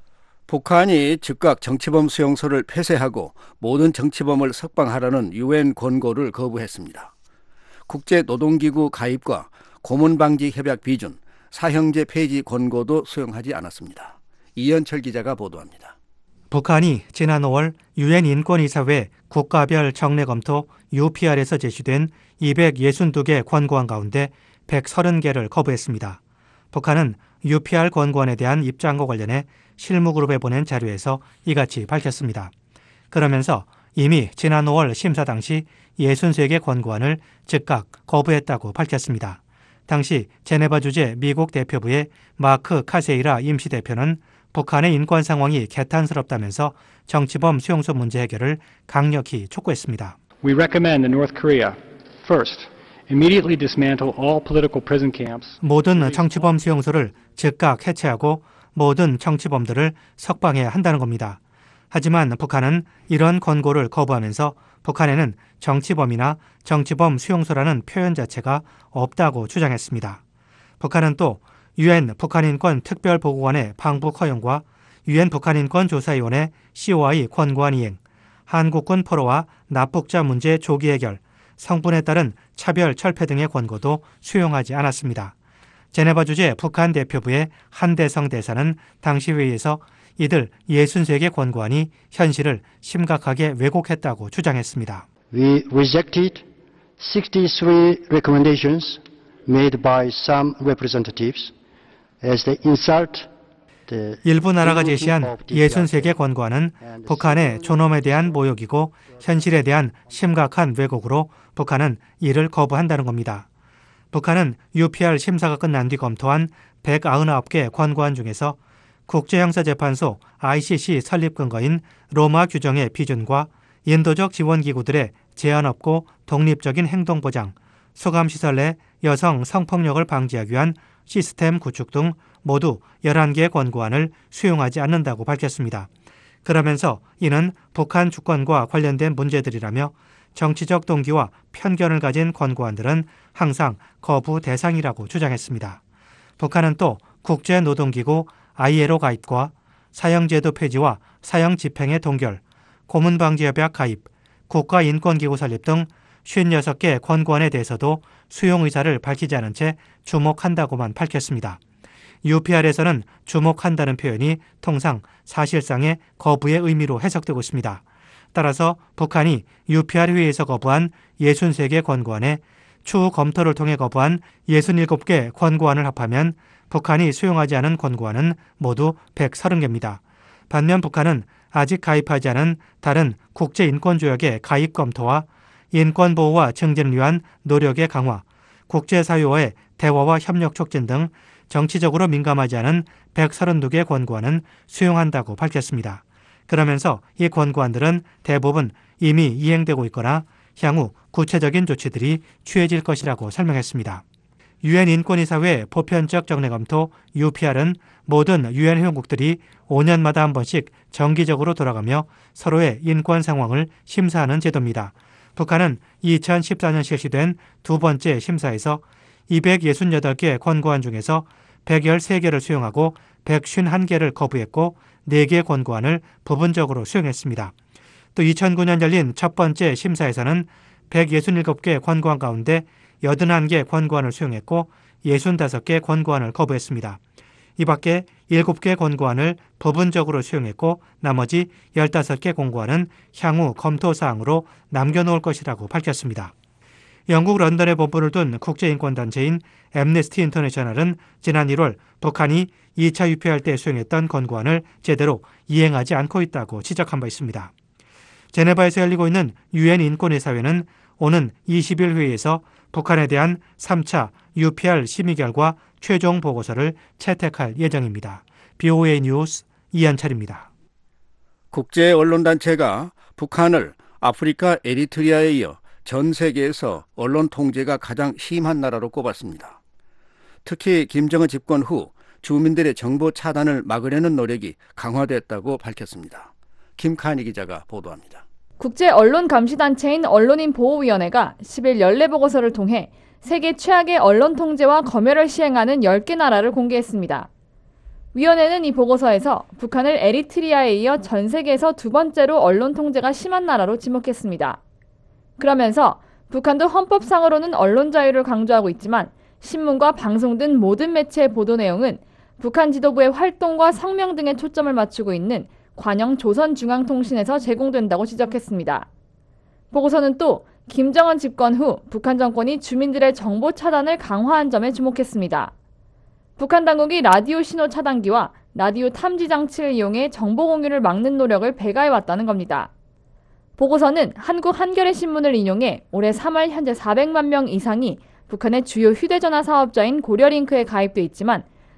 북한이 즉각 정치범 수용소를 폐쇄하고 모든 정치범을 석방하라는 유엔 권고를 거부했습니다. 국제노동기구 가입과 고문방지 협약 비준, 사형제 폐지 권고도 수용하지 않았습니다. 이현철 기자가 보도합니다. 북한이 지난 5월 유엔 인권이사회 국가별 정례 검토 UPR에서 제시된 262개 권고안 가운데 130개를 거부했습니다. 북한은 UPR 권고안에 대한 입장과 관련해 실무그룹에 보낸 자료에서 이같이 밝혔습니다. 그러면서 이미 지난 5월 심사 당시 63개 권고안을 즉각 거부했다고 밝혔습니다. 당시 제네바 주재 미국 대표부의 마크 카세이라 임시대표는 북한의 인권 상황이 개탄스럽다면서 정치범 수용소 문제 해결을 강력히 촉구했습니다. We recommend that North Korea first immediately dismantle all political prison camps. 모든 정치범 수용소를 즉각 해체하고 모든 정치범들을 석방해야 한다는 겁니다. 하지만 북한은 이런 권고를 거부하면서 북한에는 정치범이나 정치범 수용소라는 표현 자체가 없다고 주장했습니다. 북한은 또 UN 북한인권 특별보고관의 방북 허용과 UN 북한인권조사위원회 COI 권고안 이행, 한국군 포로와 납북자 문제 조기 해결, 성분에 따른 차별 철폐 등의 권고도 수용하지 않았습니다. 제네바 주재 북한 대표부의 한대성 대사는 당시 회의에서 이들 63개 권고안이 현실을 심각하게 왜곡했다고 주장했습니다. We rejected 63 recommendations made by some representatives as they insult 일부 나라가 제시한 63개 권고안은 북한의 존엄에 대한 모욕이고 현실에 대한 심각한 왜곡으로 북한은 이를 거부한다는 겁니다. 북한은 UPR 심사가 끝난 뒤 검토한 199개 권고안 중에서 국제형사재판소 ICC 설립 근거인 로마 규정의 비준과 인도적 지원기구들의 제한 없고 독립적인 행동보장, 수감시설 내 여성 성폭력을 방지하기 위한 시스템 구축 등 모두 11개의 권고안을 수용하지 않는다고 밝혔습니다. 그러면서 이는 북한 주권과 관련된 문제들이라며 정치적 동기와 편견을 가진 권고안들은 항상 거부 대상이라고 주장했습니다. 북한은 또 국제노동기구 ILO 가입과 사형제도 폐지와 사형집행의 동결, 고문방지협약 가입, 국가인권기구 설립 등 56개 권고안에 대해서도 수용 의사를 밝히지 않은 채 주목한다고만 밝혔습니다. UPR에서는 주목한다는 표현이 통상 사실상의 거부의 의미로 해석되고 있습니다. 따라서 북한이 UPR 회의에서 거부한 63개 권고안에 추후 검토를 통해 거부한 67개 권고안을 합하면 북한이 수용하지 않은 권고안은 모두 130개입니다. 반면 북한은 아직 가입하지 않은 다른 국제인권조약의 가입 검토와 인권보호와 증진을 위한 노력의 강화, 국제사회와의 대화와 협력 촉진 등 정치적으로 민감하지 않은 132개 권고안은 수용한다고 밝혔습니다. 그러면서 이 권고안들은 대부분 이미 이행되고 있거나 향후 구체적인 조치들이 취해질 것이라고 설명했습니다. 유엔 인권이사회 보편적 정례 검토 UPR은 모든 유엔 회원국들이 5년마다 한 번씩 정기적으로 돌아가며 서로의 인권 상황을 심사하는 제도입니다. 북한은 2014년 실시된 두 번째 심사에서 268개 권고안 중에서 113개를 수용하고 151개를 거부했고 4개 권고안을 부분적으로 수용했습니다. 또 2009년 열린 첫 번째 심사에서는 167개 권고안 가운데 81개 권고안을 수용했고 65개 권고안을 거부했습니다. 이 밖에 7개 권고안을 부분적으로 수용했고 나머지 15개 권고안은 향후 검토 사항으로 남겨놓을 것이라고 밝혔습니다. 영국 런던에 본부를 둔 국제인권단체인 앰네스티 인터내셔널은 지난 1월 북한이 2차 UPR 때 수용했던 권고안을 제대로 이행하지 않고 있다고 지적한 바 있습니다. 제네바에서 열리고 있는 유엔 인권이사회는 오는 20일 회의에서 북한에 대한 3차 UPR 심의 결과 최종 보고서를 채택할 예정입니다. BOA 뉴스 이한철입니다. 국제언론단체가 북한을 아프리카 에리트리아에 이어 전 세계에서 언론 통제가 가장 심한 나라로 꼽았습니다. 특히 김정은 집권 후 주민들의 정보 차단을 막으려는 노력이 강화됐다고 밝혔습니다. 김칸희 기자가 보도합니다. 국제언론감시단체인 언론인보호위원회가 10일 연례 보고서를 통해 세계 최악의 언론 통제와 검열을 시행하는 10개 나라를 공개했습니다. 위원회는 이 보고서에서 북한을 에리트리아에 이어 전 세계에서 두 번째로 언론 통제가 심한 나라로 지목했습니다. 그러면서 북한도 헌법상으로는 언론 자유를 강조하고 있지만 신문과 방송 등 모든 매체의 보도 내용은 북한 지도부의 활동과 성명 등에 초점을 맞추고 있는 관영 조선중앙통신에서 제공된다고 지적했습니다. 보고서는 또 김정은 집권 후 북한 정권이 주민들의 정보 차단을 강화한 점에 주목했습니다. 북한 당국이 라디오 신호 차단기와 라디오 탐지 장치를 이용해 정보 공유를 막는 노력을 배가해왔다는 겁니다. 보고서는 한국 한겨레 신문을 인용해 올해 3월 현재 400만 명 이상이 북한의 주요 휴대전화 사업자인 고려링크에 가입돼 있지만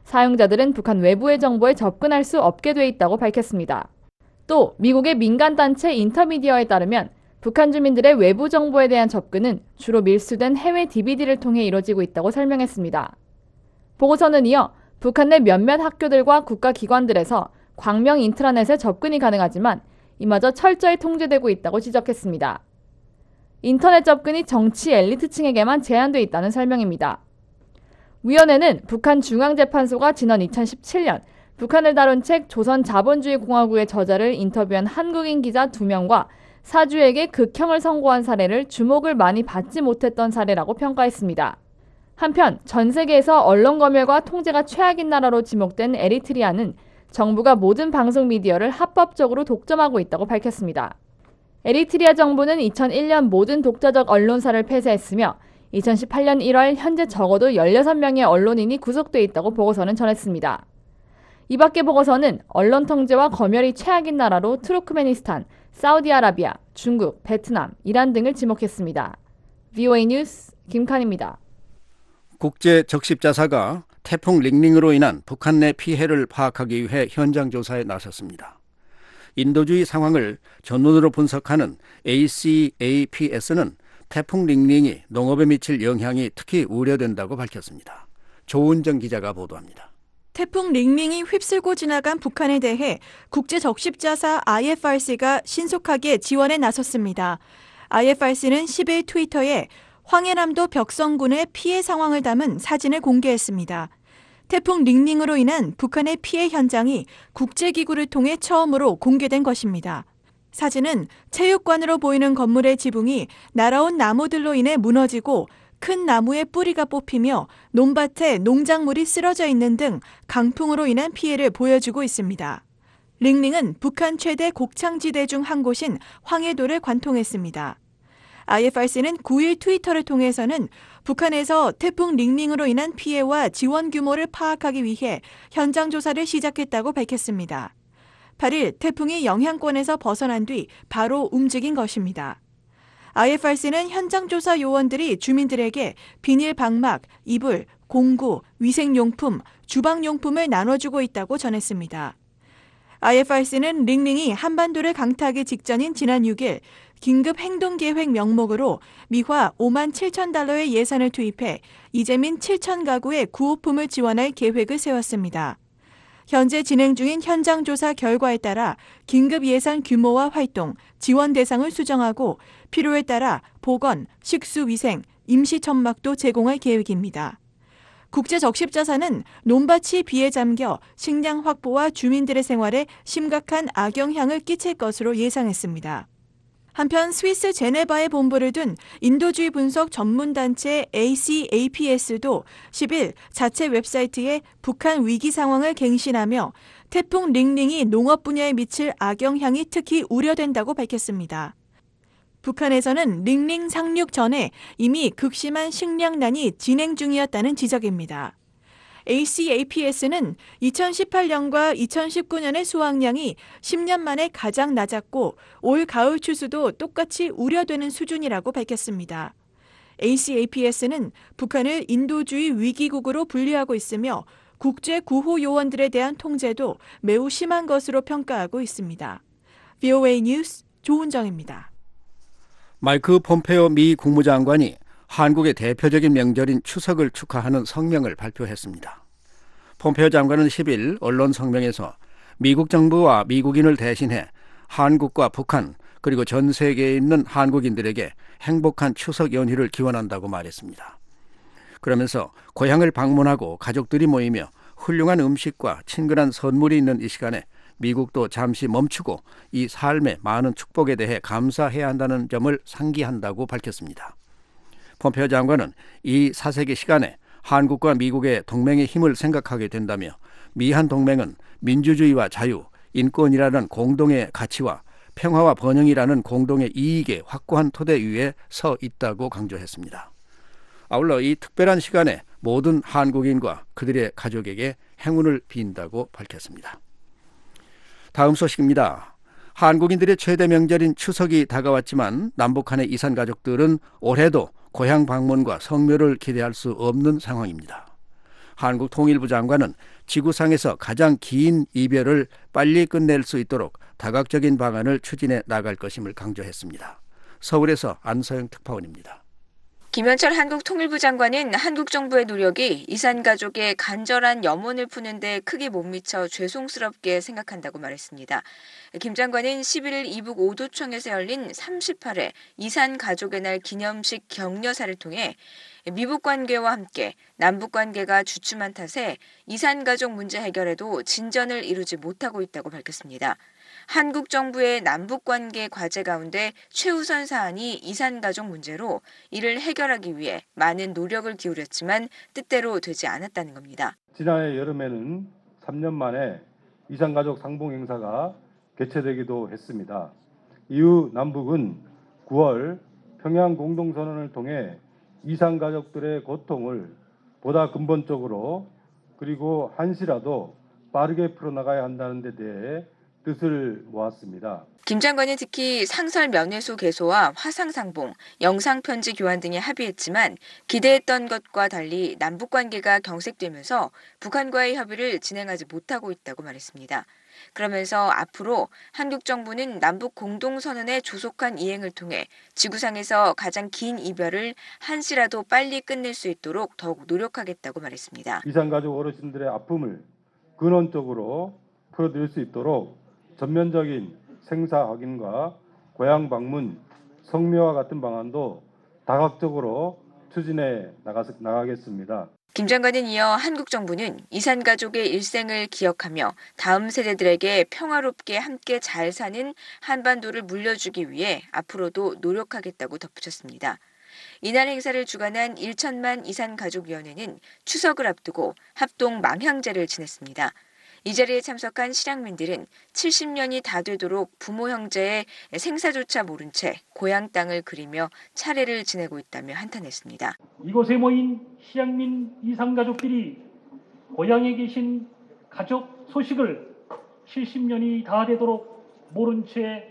사용자들은 북한 외부의 정보에 접근할 수 없게 돼 있다고 밝혔습니다. 또 미국의 민간단체 인터미디어에 따르면 북한 주민들의 외부 정보에 대한 접근은 주로 밀수된 해외 DVD를 통해 이뤄지고 있다고 설명했습니다. 보고서는 이어 북한 내 몇몇 학교들과 국가기관들에서 광명 인트라넷에 접근이 가능하지만 이마저 철저히 통제되고 있다고 지적했습니다. 인터넷 접근이 정치 엘리트층에게만 제한돼 있다는 설명입니다. 위원회는 북한 중앙재판소가 지난 2017년 북한을 다룬 책 조선 자본주의 공화국의 저자를 인터뷰한 한국인 기자 2명과 사주에게 극형을 선고한 사례를 주목을 많이 받지 못했던 사례라고 평가했습니다. 한편 전 세계에서 언론 검열과 통제가 최악인 나라로 지목된 에리트리아는 정부가 모든 방송 미디어를 합법적으로 독점하고 있다고 밝혔습니다. 에리트리아 정부는 2001년 모든 독자적 언론사를 폐쇄했으며 2018년 1월 현재 적어도 16명의 언론인이 구속돼 있다고 보고서는 전했습니다. 이 밖에 보고서는 언론 통제와 검열이 최악인 나라로 투르크메니스탄, 사우디아라비아, 중국, 베트남, 이란 등을 지목했습니다. VOA 뉴스 김칸입니다. 국제 적십자사가 태풍 링링으로 인한 북한 내 피해를 파악하기 위해 현장 조사에 나섰습니다. 인도주의 상황을 전문으로 분석하는 ACAPS는 태풍 링링이 농업에 미칠 영향이 특히 우려된다고 밝혔습니다. 조은정 기자가 보도합니다. 태풍 링링이 휩쓸고 지나간 북한에 대해 국제 적십자사 IFRC가 신속하게 지원에 나섰습니다. IFRC는 10일 트위터에 황해남도 벽성군의 피해 상황을 담은 사진을 공개했습니다. 태풍 링링으로 인한 북한의 피해 현장이 국제기구를 통해 처음으로 공개된 것입니다. 사진은 체육관으로 보이는 건물의 지붕이 날아온 나무들로 인해 무너지고 큰 나무의 뿌리가 뽑히며 논밭에 농작물이 쓰러져 있는 등 강풍으로 인한 피해를 보여주고 있습니다. 링링은 북한 최대 곡창지대 중 한 곳인 황해도를 관통했습니다. IFRC는 9일 트위터를 통해서는 북한에서 태풍 링링으로 인한 피해와 지원 규모를 파악하기 위해 현장 조사를 시작했다고 밝혔습니다. 8일 태풍이 영향권에서 벗어난 뒤 바로 움직인 것입니다. IFRC는 현장 조사 요원들이 주민들에게 비닐 방막, 이불, 공구, 위생용품, 주방용품을 나눠주고 있다고 전했습니다. IFRC는 링링이 한반도를 강타하기 직전인 지난 6일 긴급 행동계획 명목으로 미화 5만 7천 달러의 예산을 투입해 이재민 7천 가구의 구호품을 지원할 계획을 세웠습니다. 현재 진행 중인 현장 조사 결과에 따라 긴급 예산 규모와 활동, 지원 대상을 수정하고 필요에 따라 보건, 식수위생, 임시천막도 제공할 계획입니다. 국제적십자사는 논밭이 비에 잠겨 식량 확보와 주민들의 생활에 심각한 악영향을 끼칠 것으로 예상했습니다. 한편 스위스 제네바에 본부를 둔 인도주의 분석 전문단체 ACAPS도 10일 자체 웹사이트에 북한 위기 상황을 갱신하며 태풍 링링이 농업 분야에 미칠 악영향이 특히 우려된다고 밝혔습니다. 북한에서는 링링 상륙 전에 이미 극심한 식량난이 진행 중이었다는 지적입니다. ACAPS는 2018년과 2019년의 수확량이 10년 만에 가장 낮았고 올 가을 추수도 똑같이 우려되는 수준이라고 밝혔습니다. ACAPS는 북한을 인도주의 위기국으로 분류하고 있으며 국제 구호 요원들에 대한 통제도 매우 심한 것으로 평가하고 있습니다. VOA 뉴스 조은정입니다. 마이크 폼페오 미 국무장관이 한국의 대표적인 명절인 추석을 축하하는 성명을 발표했습니다. 폼페오 장관은 10일 언론 성명에서 미국 정부와 미국인을 대신해 한국과 북한 그리고 전 세계에 있는 한국인들에게 행복한 추석 연휴를 기원한다고 말했습니다. 그러면서 고향을 방문하고 가족들이 모이며 훌륭한 음식과 친근한 선물이 있는 이 시간에 미국도 잠시 멈추고 이 삶의 많은 축복에 대해 감사해야 한다는 점을 상기한다고 밝혔습니다. 폼페오 장관은 이 사색의 시간에 한국과 미국의 동맹의 힘을 생각하게 된다며 미한 동맹은 민주주의와 자유, 인권이라는 공동의 가치와 평화와 번영이라는 공동의 이익의 확고한 토대 위에 서 있다고 강조했습니다. 아울러 이 특별한 시간에 모든 한국인과 그들의 가족에게 행운을 빈다고 밝혔습니다. 다음 소식입니다. 한국인들의 최대 명절인 추석이 다가왔지만 남북한의 이산 가족들은 올해도 고향 방문과 성묘를 기대할 수 없는 상황입니다. 한국 통일부 장관은 지구상에서 가장 긴 이별을 빨리 끝낼 수 있도록 다각적인 방안을 추진해 나갈 것임을 강조했습니다. 서울에서 안서영 특파원입니다. 김현철 한국 통일부 장관은 한국 정부의 노력이 이산 가족의 간절한 염원을 푸는데 크게 못 미쳐 죄송스럽게 생각한다고 말했습니다. 김 장관은 11일 이북 오도청에서 열린 38회 이산 가족의 날 기념식 격려사를 통해 미북 관계와 함께 남북 관계가 주춤한 탓에 이산 가족 문제 해결에도 진전을 이루지 못하고 있다고 밝혔습니다. 한국 정부의 남북 관계 과제 가운데 최우선 사안이 이산 가족 문제로 이를 해결하기 위해 많은 노력을 기울였지만 뜻대로 되지 않았다는 겁니다. 지난해 여름에는 3년 만에 이산 가족 상봉 행사가 개최되기도 했습니다. 이후 남북은 9월 평양 공동선언을 통해 이산 가족들의 고통을 보다 근본적으로 그리고 한시라도 빠르게 풀어나가야 한다는 데 대해 뜻을 모았습니다. 김 장관은 특히 상설 면회소 개소와 화상상봉, 영상편지 교환 등에 합의했지만 기대했던 것과 달리 남북관계가 경색되면서 북한과의 협의를 진행하지 못하고 있다고 말했습니다. 그러면서 앞으로 한국 정부는 남북 공동선언의 조속한 이행을 통해 지구상에서 가장 긴 이별을 한시라도 빨리 끝낼 수 있도록 더욱 노력하겠다고 말했습니다. 이산가족 어르신들의 아픔을 근원적으로 풀어드릴 수 있도록 전면적인 생사 확인과 고향 방문, 성묘와 같은 방안도 다각적으로 추진해 나가겠습니다. 김 장관은 이어 한국 정부는 이산 가족의 일생을 기억하며 다음 세대들에게 평화롭게 함께 잘 사는 한반도를 물려주기 위해 앞으로도 노력하겠다고 덧붙였습니다. 이날 행사를 주관한 1천만 이산가족위원회는 추석을 앞두고 합동 망향제를 지냈습니다. 이 자리에 참석한 실향민들은 70년이 다 되도록 부모 형제의 생사조차 모른 채 고향 땅을 그리며 차례를 지내고 있다며 한탄했습니다. 이곳에 모인 실향민 이산가족들이 고향에 계신 가족 소식을 70년이 다 되도록 모른 채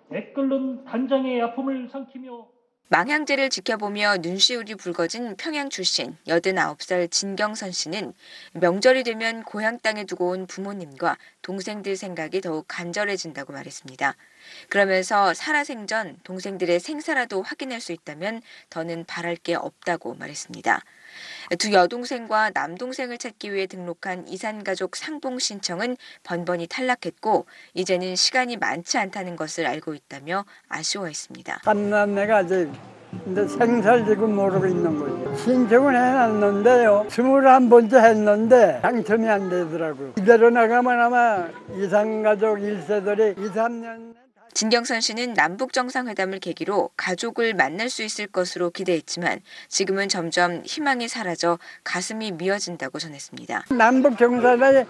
애끓는 단장의 아픔을 삼키며 망향제를 지켜보며 눈시울이 붉어진 평양 출신 89살 진경선 씨는 명절이 되면 고향 땅에 두고 온 부모님과 동생들 생각이 더욱 간절해진다고 말했습니다. 그러면서 살아생전 동생들의 생사라도 확인할 수 있다면 더는 바랄 게 없다고 말했습니다. 두 여동생과 남동생을 찾기 위해 등록한 이산가족 상봉 신청은 번번이 탈락했고 이제는 시간이 많지 않다는 것을 알고 있다며 아쉬워했습니다. 삼남매가 아직 생사를 지금 모르고 있는 거죠. 신청을 해놨는데요. 21번째 했는데 당첨이 안 되더라고요. 이대로 나가면 아마 이산가족 1세들이 2, 3년 진경선 씨는 남북 정상회담을 계기로 가족을 만날 수 있을 것으로 기대했지만 지금은 점점 희망이 사라져 가슴이 미어진다고 전했습니다. 남북 정상회담이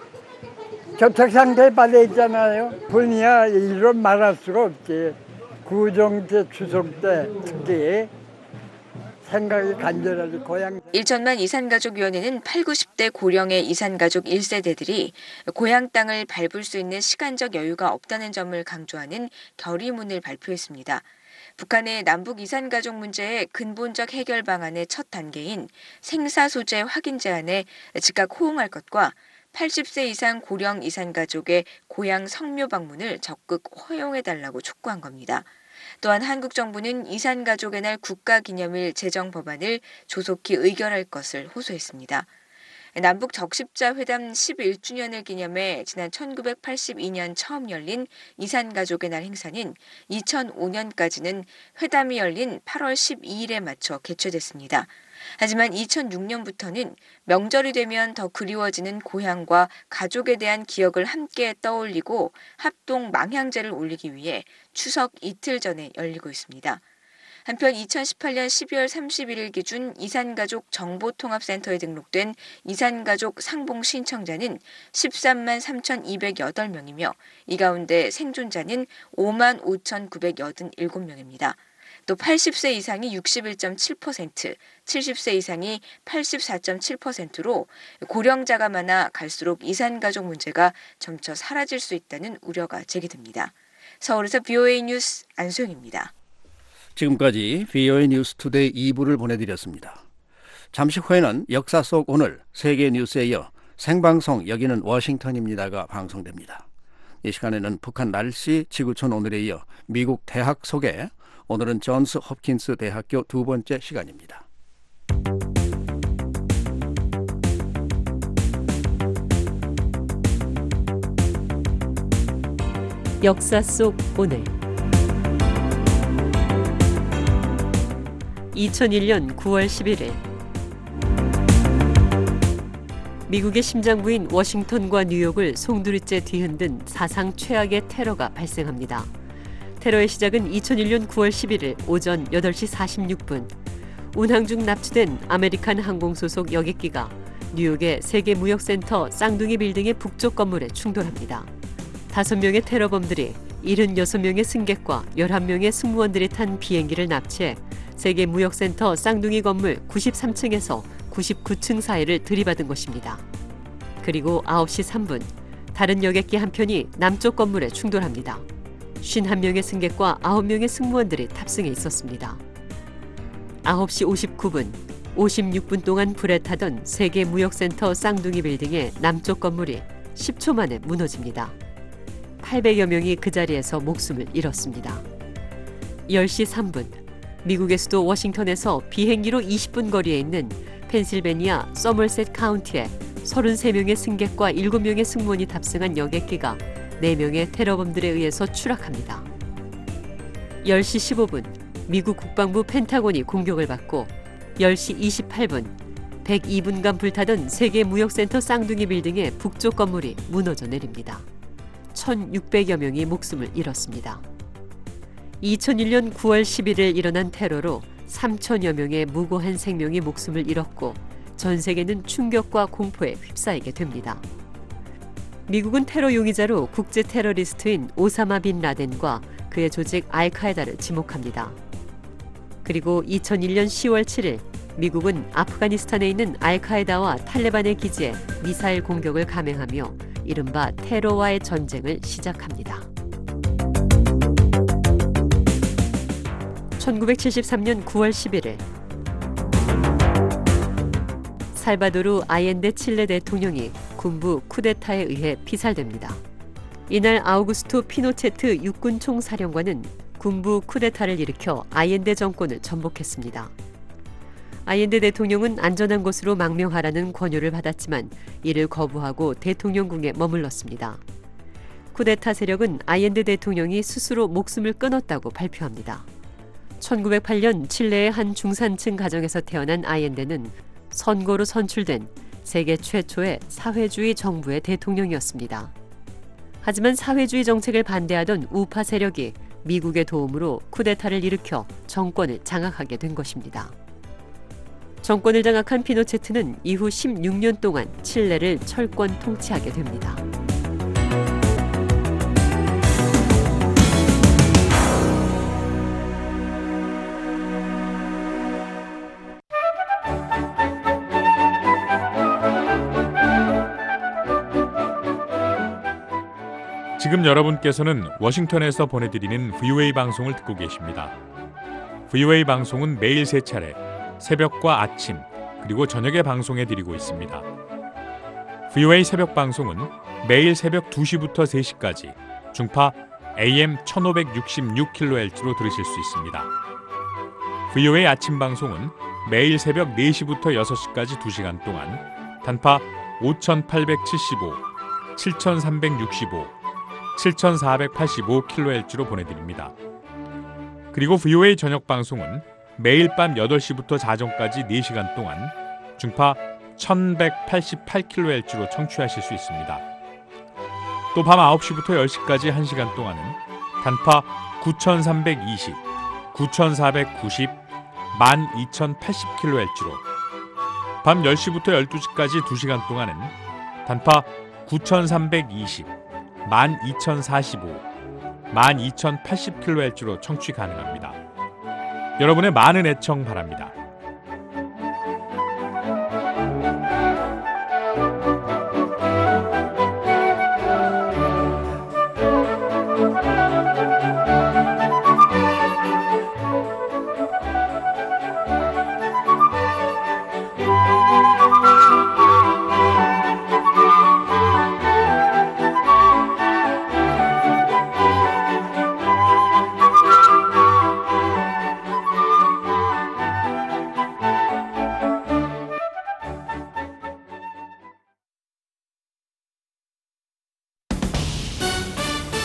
접촉 상태에 빠져 있잖아요. 분이야 이로 말할 수가 없지. 구정제 추석 때 특히 생각이 간절하지 고향. 1천만 이산가족위원회는 8, 90대 고령의 이산가족 1세대들이 고향 땅을 밟을 수 있는 시간적 여유가 없다는 점을 강조하는 결의문을 발표했습니다. 북한의 남북 이산가족 문제의 근본적 해결 방안의 첫 단계인 생사소재 확인 제안에 즉각 호응할 것과 80세 이상 고령 이산가족의 고향 성묘 방문을 적극 허용해달라고 촉구한 겁니다. 또한 한국 정부는 이산가족의 날 국가기념일 제정 법안을 조속히 의결할 것을 호소했습니다. 남북 적십자 회담 11주년을 기념해 지난 1982년 처음 열린 이산가족의 날 행사는 2005년까지는 회담이 열린 8월 12일에 맞춰 개최됐습니다. 하지만 2006년부터는 명절이 되면 더 그리워지는 고향과 가족에 대한 기억을 함께 떠올리고 합동 망향제를 올리기 위해 추석 이틀 전에 열리고 있습니다. 한편 2018년 12월 31일 기준 이산가족 정보통합센터에 등록된 이산가족 상봉 신청자는 13만 3,208명이며 이 가운데 생존자는 5만 5,987명입니다. 또 80세 이상이 61.7%, 70세 이상이 84.7%로 고령자가 많아 갈수록 이산가족 문제가 점차 사라질 수 있다는 우려가 제기됩니다. 서울에서 VOA 뉴스 안소영입니다. 지금까지 VOA 뉴스 투데이 2부를 보내드렸습니다. 잠시 후에는 역사 속 오늘 세계 뉴스에 이어 생방송 여기는 워싱턴입니다가 방송됩니다. 이 시간에는 북한 날씨, 지구촌 오늘에 이어 미국 대학 소개, 오늘은 존스 홉킨스 대학교 두 번째 시간입니다. 역사 속 오늘 2001년 9월 11일 미국의 심장부인 워싱턴과 뉴욕을 송두리째 뒤흔든 사상 최악의 테러가 발생합니다. 테러의 시작은 2001년 9월 11일 오전 8시 46분 운항 중 납치된 아메리칸 항공 소속 여객기가 뉴욕의 세계무역센터 쌍둥이 빌딩의 북쪽 건물에 충돌합니다. 5명의 테러범들이 76명의 승객과 11명의 승무원들이 탄 비행기를 납치해 세계무역센터 쌍둥이 건물 93층에서 99층 사이를 들이받은 것입니다. 그리고 9시 3분 다른 여객기 한 편이 남쪽 건물에 충돌합니다. 51명의 승객과 9명의 승무원들이 탑승해 있었습니다. 9시 59분, 56분 동안 불에 타던 세계무역센터 쌍둥이 빌딩의 남쪽 건물이 10초 만에 무너집니다. 800여 명이 그 자리에서 목숨을 잃었습니다. 10시 3분, 미국의 수도 워싱턴에서 비행기로 20분 거리에 있는 펜실베니아 서머셋 카운티에 33명의 승객과 7명의 승무원이 탑승한 여객기가 4명의 테러범들에 의해서 추락합니다. 10시 15분, 미국 국방부 펜타곤이 공격을 받고 10시 28분, 102분간 불타던 세계무역센터 쌍둥이 빌딩의 북쪽 건물이 무너져 내립니다. 1,600여 명이 목숨을 잃었습니다. 2001년 9월 11일 일어난 테러로 3천여 명의 무고한 생명이 목숨을 잃었고 전 세계는 충격과 공포에 휩싸이게 됩니다. 미국은 테러 용의자로 국제 테러리스트인 오사마 빈 라덴과 그의 조직 알카에다를 지목합니다. 그리고 2001년 10월 7일 미국은 아프가니스탄에 있는 알카에다와 탈레반의 기지에 미사일 공격을 감행하며 이른바 테러와의 전쟁을 시작합니다. 1973년 9월 11일 살바도르 아옌데 칠레 대통령이 군부 쿠데타에 의해 피살됩니다. 이날 아우구스토 피노체트 육군 총사령관은 군부 쿠데타를 일으켜 아옌데 정권을 전복했습니다. 아옌데 대통령은 안전한 곳으로 망명하라는 권유를 받았지만 이를 거부하고 대통령궁에 머물렀습니다. 쿠데타 세력은 아옌데 대통령이 스스로 목숨을 끊었다고 발표합니다. 1908년 칠레의 한 중산층 가정에서 태어난 아옌데는 선거로 선출된 세계 최초의 사회주의 정부의 대통령이었습니다. 하지만 사회주의 정책을 반대하던 우파 세력이 미국의 도움으로 쿠데타를 일으켜 정권을 장악하게 된 것입니다. 정권을 장악한 피노체트는 이후 16년 동안 칠레를 철권 통치하게 됩니다. 지금 여러분께서는 워싱턴에서 보내드리는 VOA 방송을 듣고 계십니다. VOA 방송은 매일 3차례 새벽과 아침 그리고 저녁에 방송해드리고 있습니다. VOA 새벽 방송은 매일 새벽 2시부터 3시까지 중파 AM 1566kHz로 들으실 수 있습니다. VOA 아침 방송은 매일 새벽 4시부터 6시까지 2시간 동안 단파 5875, 7365, 7485kHz로 보내드립니다. 그리고 VOA 저녁 방송은 매일 밤 8시부터 자정까지 4시간 동안 중파 1188kHz로 청취하실 수 있습니다. 또 밤 9시부터 10시까지 1시간 동안은 단파 9320, 9490, 12080kHz로 밤 10시부터 12시까지 2시간 동안은 단파 9320, 12045, 12080kHz로 청취 가능합니다. 여러분의 많은 애청 바랍니다.